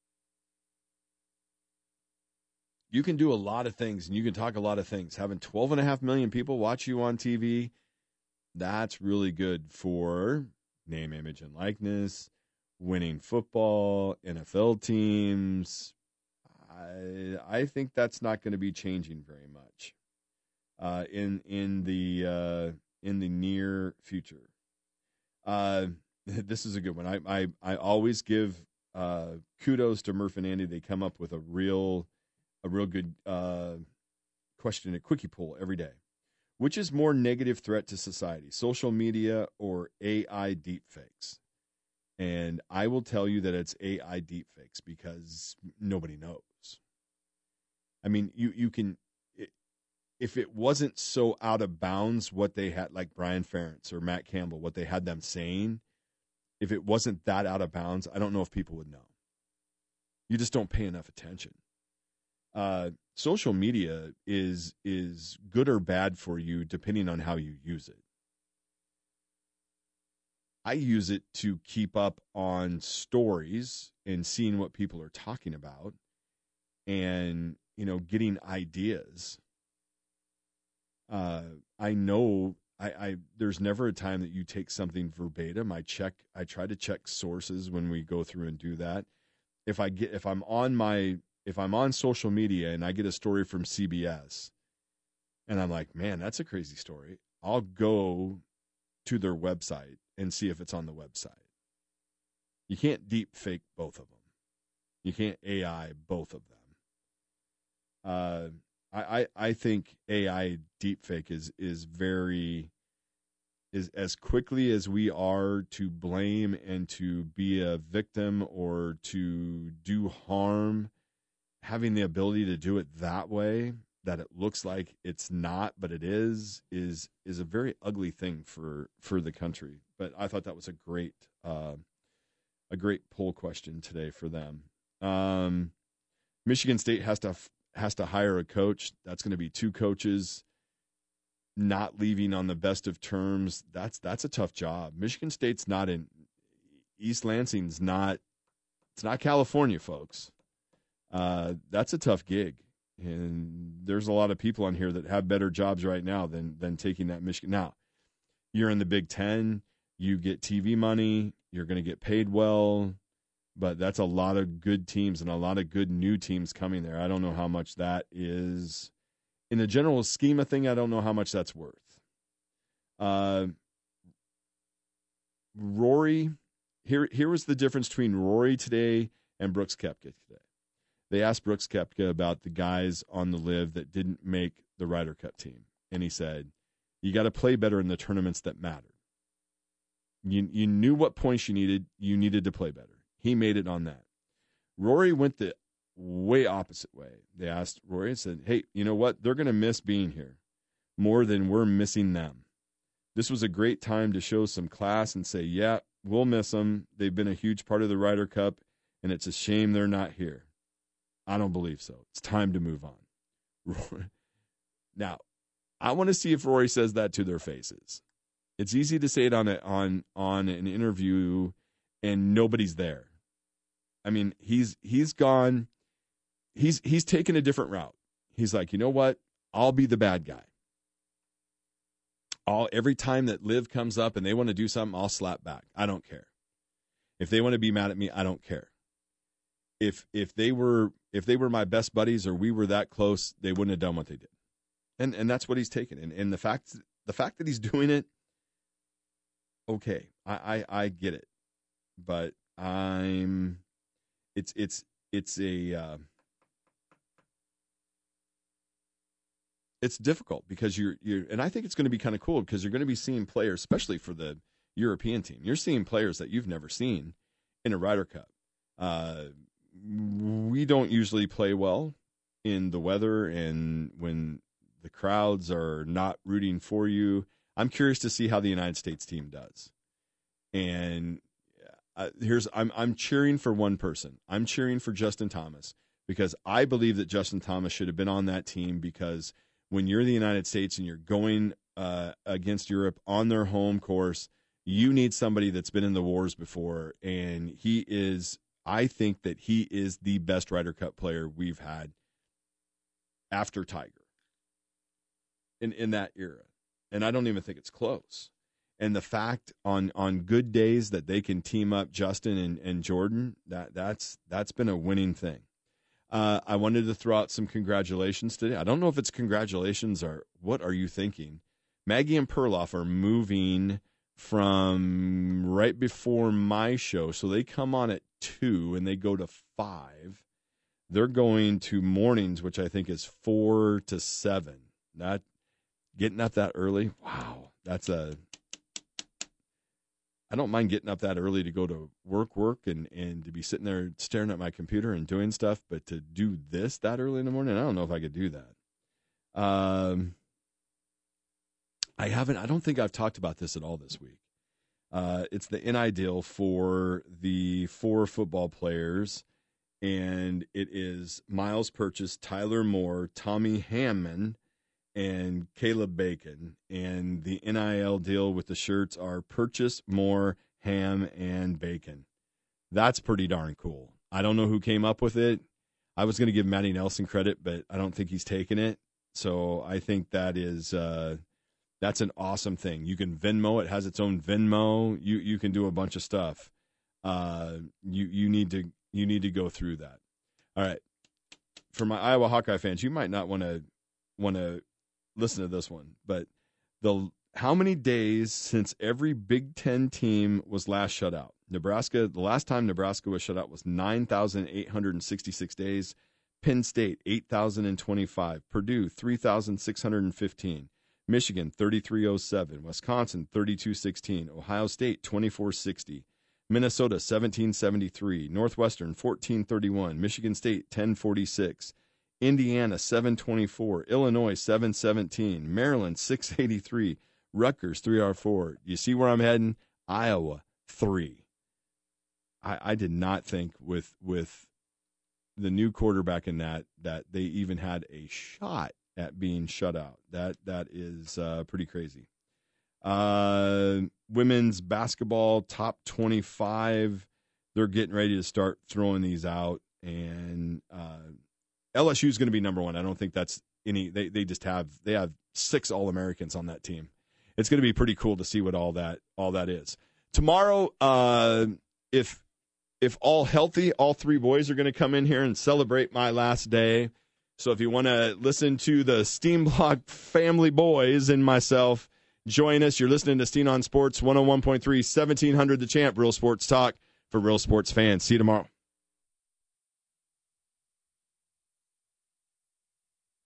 Speaker 1: You can do a lot of things, and you can talk a lot of things. Having twelve and a half million people watch you on T V, that's really good for name, image, and likeness, winning football, N F L teams. I I think that's not going to be changing very much uh, in in the uh, in the near future. Uh, this is a good one. I I, I always give uh, kudos to Murph and Andy. They come up with a real a real good uh, question, a quickie poll every day. Which is more negative threat to society, social media or A I deepfakes? And I will tell you that it's A I deepfakes because nobody knows. I mean, you, you can, it, if it wasn't so out of bounds what they had, like Brian Ferentz or Matt Campbell, what they had them saying, if it wasn't that out of bounds, I don't know if people would know. You just don't pay enough attention. Uh, social media is is good or bad for you depending on how you use it. I use it to keep up on stories and seeing what people are talking about and, you know, getting ideas. Uh, I know I, I there's never a time that you take something verbatim. I check I try to check sources when we go through and do that. If I get if I'm on my If I'm on social media and I get a story from C B S and I'm like, man, that's a crazy story, I'll go to their website and see if it's on the website. You can't deep fake both of them. You can't A I both of them. Uh, I, I, I think A I deep fake is, is very, is as quickly as we are to blame and to be a victim or to do harm, having the ability to do it that way, that it looks like it's not, but it is, is is a very ugly thing for, for the country. But I thought that was a great uh, a great poll question today for them. Um, Michigan State has to has to hire a coach. That's going to be two coaches not leaving on the best of terms. That's that's a tough job. Michigan State's not in East Lansing's not it's not California, folks. Uh, that's a tough gig, and there's a lot of people on here that have better jobs right now than than taking that Michigan. Now, you're in the Big Ten, you get T V money, you're going to get paid well, but that's a lot of good teams and a lot of good new teams coming there. I don't know how much that is in the general scheme of thing. I don't know how much that's worth. Uh, Rory, here here was the difference between Rory today and Brooks Koepka today. They asked Brooks Koepka about the guys on the Live that didn't make the Ryder Cup team. And he said, you got to play better in the tournaments that matter. You, you knew what points you needed. You needed to play better. He made it on that. Rory went the way opposite way. They asked Rory and said, hey, you know what? They're going to miss being here more than we're missing them. This was a great time to show some class and say, yeah, we'll miss them. They've been a huge part of the Ryder Cup, and it's a shame they're not here. I don't believe so. It's time to move on. Now, I want to see if Rory says that to their faces. It's easy to say it on a, on on an interview, and nobody's there. I mean, he's he's gone. He's he's taken a different route. He's like, you know what? I'll be the bad guy. All every time that Liv comes up and they want to do something, I'll slap back. I don't care. If they want to be mad at me, I don't care. if if they were if they were my best buddies or we were that close, they wouldn't have done what they did. And and that's what he's taken. And and the fact the fact that he's doing it, okay, I I, I get it, but I'm it's it's it's a uh, it's difficult because you're you're and I think it's going to be kind of cool because you're going to be seeing players, especially for the European team. You're seeing players that you've never seen in a Ryder Cup. Uh, we don't usually play well in the weather and when the crowds are not rooting for you. I'm curious to see how the United States team does. And uh, here's I'm I'm cheering for one person. I'm cheering for Justin Thomas because I believe that Justin Thomas should have been on that team because when you're the United States and you're going uh, against Europe on their home course, you need somebody that's been in the wars before, and he is, I think that he is the best Ryder Cup player we've had after Tiger in, in that era. And I don't even think it's close. And the fact on, on good days that they can team up Justin and, and Jordan, that that's that's been a winning thing. Uh, I wanted to throw out some congratulations today. I don't know if it's congratulations or what are you thinking. Maggie and Perloff are moving from right before my show. So they come on at two and they go to five. They're going to mornings, which I think is four to seven. Not getting up that early. Wow. That's a, I don't mind getting up that early to go to work, work and, and to be sitting there staring at my computer and doing stuff, but to do this that early in the morning, I don't know if I could do that. Um, I haven't, I don't think I've talked about this at all this week. Uh, it's the N I deal for the four football players, and it is Miles Purchase, Tyler Moore, Tommy Hammond, and Caleb Bacon. And the N I L deal with the shirts are Purchase, Moore, Ham, and Bacon. That's pretty darn cool. I don't know who came up with it. I was going to give Matty Nelson credit, but I don't think he's taken it. So I think that is uh, that's an awesome thing. You can Venmo. It has its own Venmo. You you can do a bunch of stuff. Uh, you you need to you need to go through that. All right. For my Iowa Hawkeye fans, you might not want to want to listen to this one, but the how many days since every Big Ten team was last shut out? Nebraska, the last time Nebraska was shut out was nine thousand eight hundred sixty-six days. Penn State, eight thousand twenty-five. Purdue, three thousand six hundred fifteen. Michigan, thirty-three oh seven. Wisconsin, thirty-two sixteen. Ohio State, twenty-four sixty. Minnesota, seventeen seventy-three. Northwestern, fourteen thirty-one. Michigan State, ten forty-six. Indiana, seven twenty-four. Illinois, seven seventeen. Maryland, six eighty-three. Rutgers, three oh four. You see where I'm heading? Iowa, three. I, I did not think with with the new quarterback in that that they even had a shot at being shut out. That that is uh, pretty crazy. Uh, women's basketball top twenty-five. They're getting ready to start throwing these out, and uh, L S U is going to be number one. I don't think that's any. They they just have they have six All-Americans on that team. It's going to be pretty cool to see what all that all that is. Tomorrow, uh, if if all healthy, all three boys are going to come in here and celebrate my last day. So if you want to listen to the Steam Block family boys and myself, join us. You're listening to Steen on Sports one oh one point three, seventeen hundred The Champ, Real Sports Talk for real sports fans. See you tomorrow.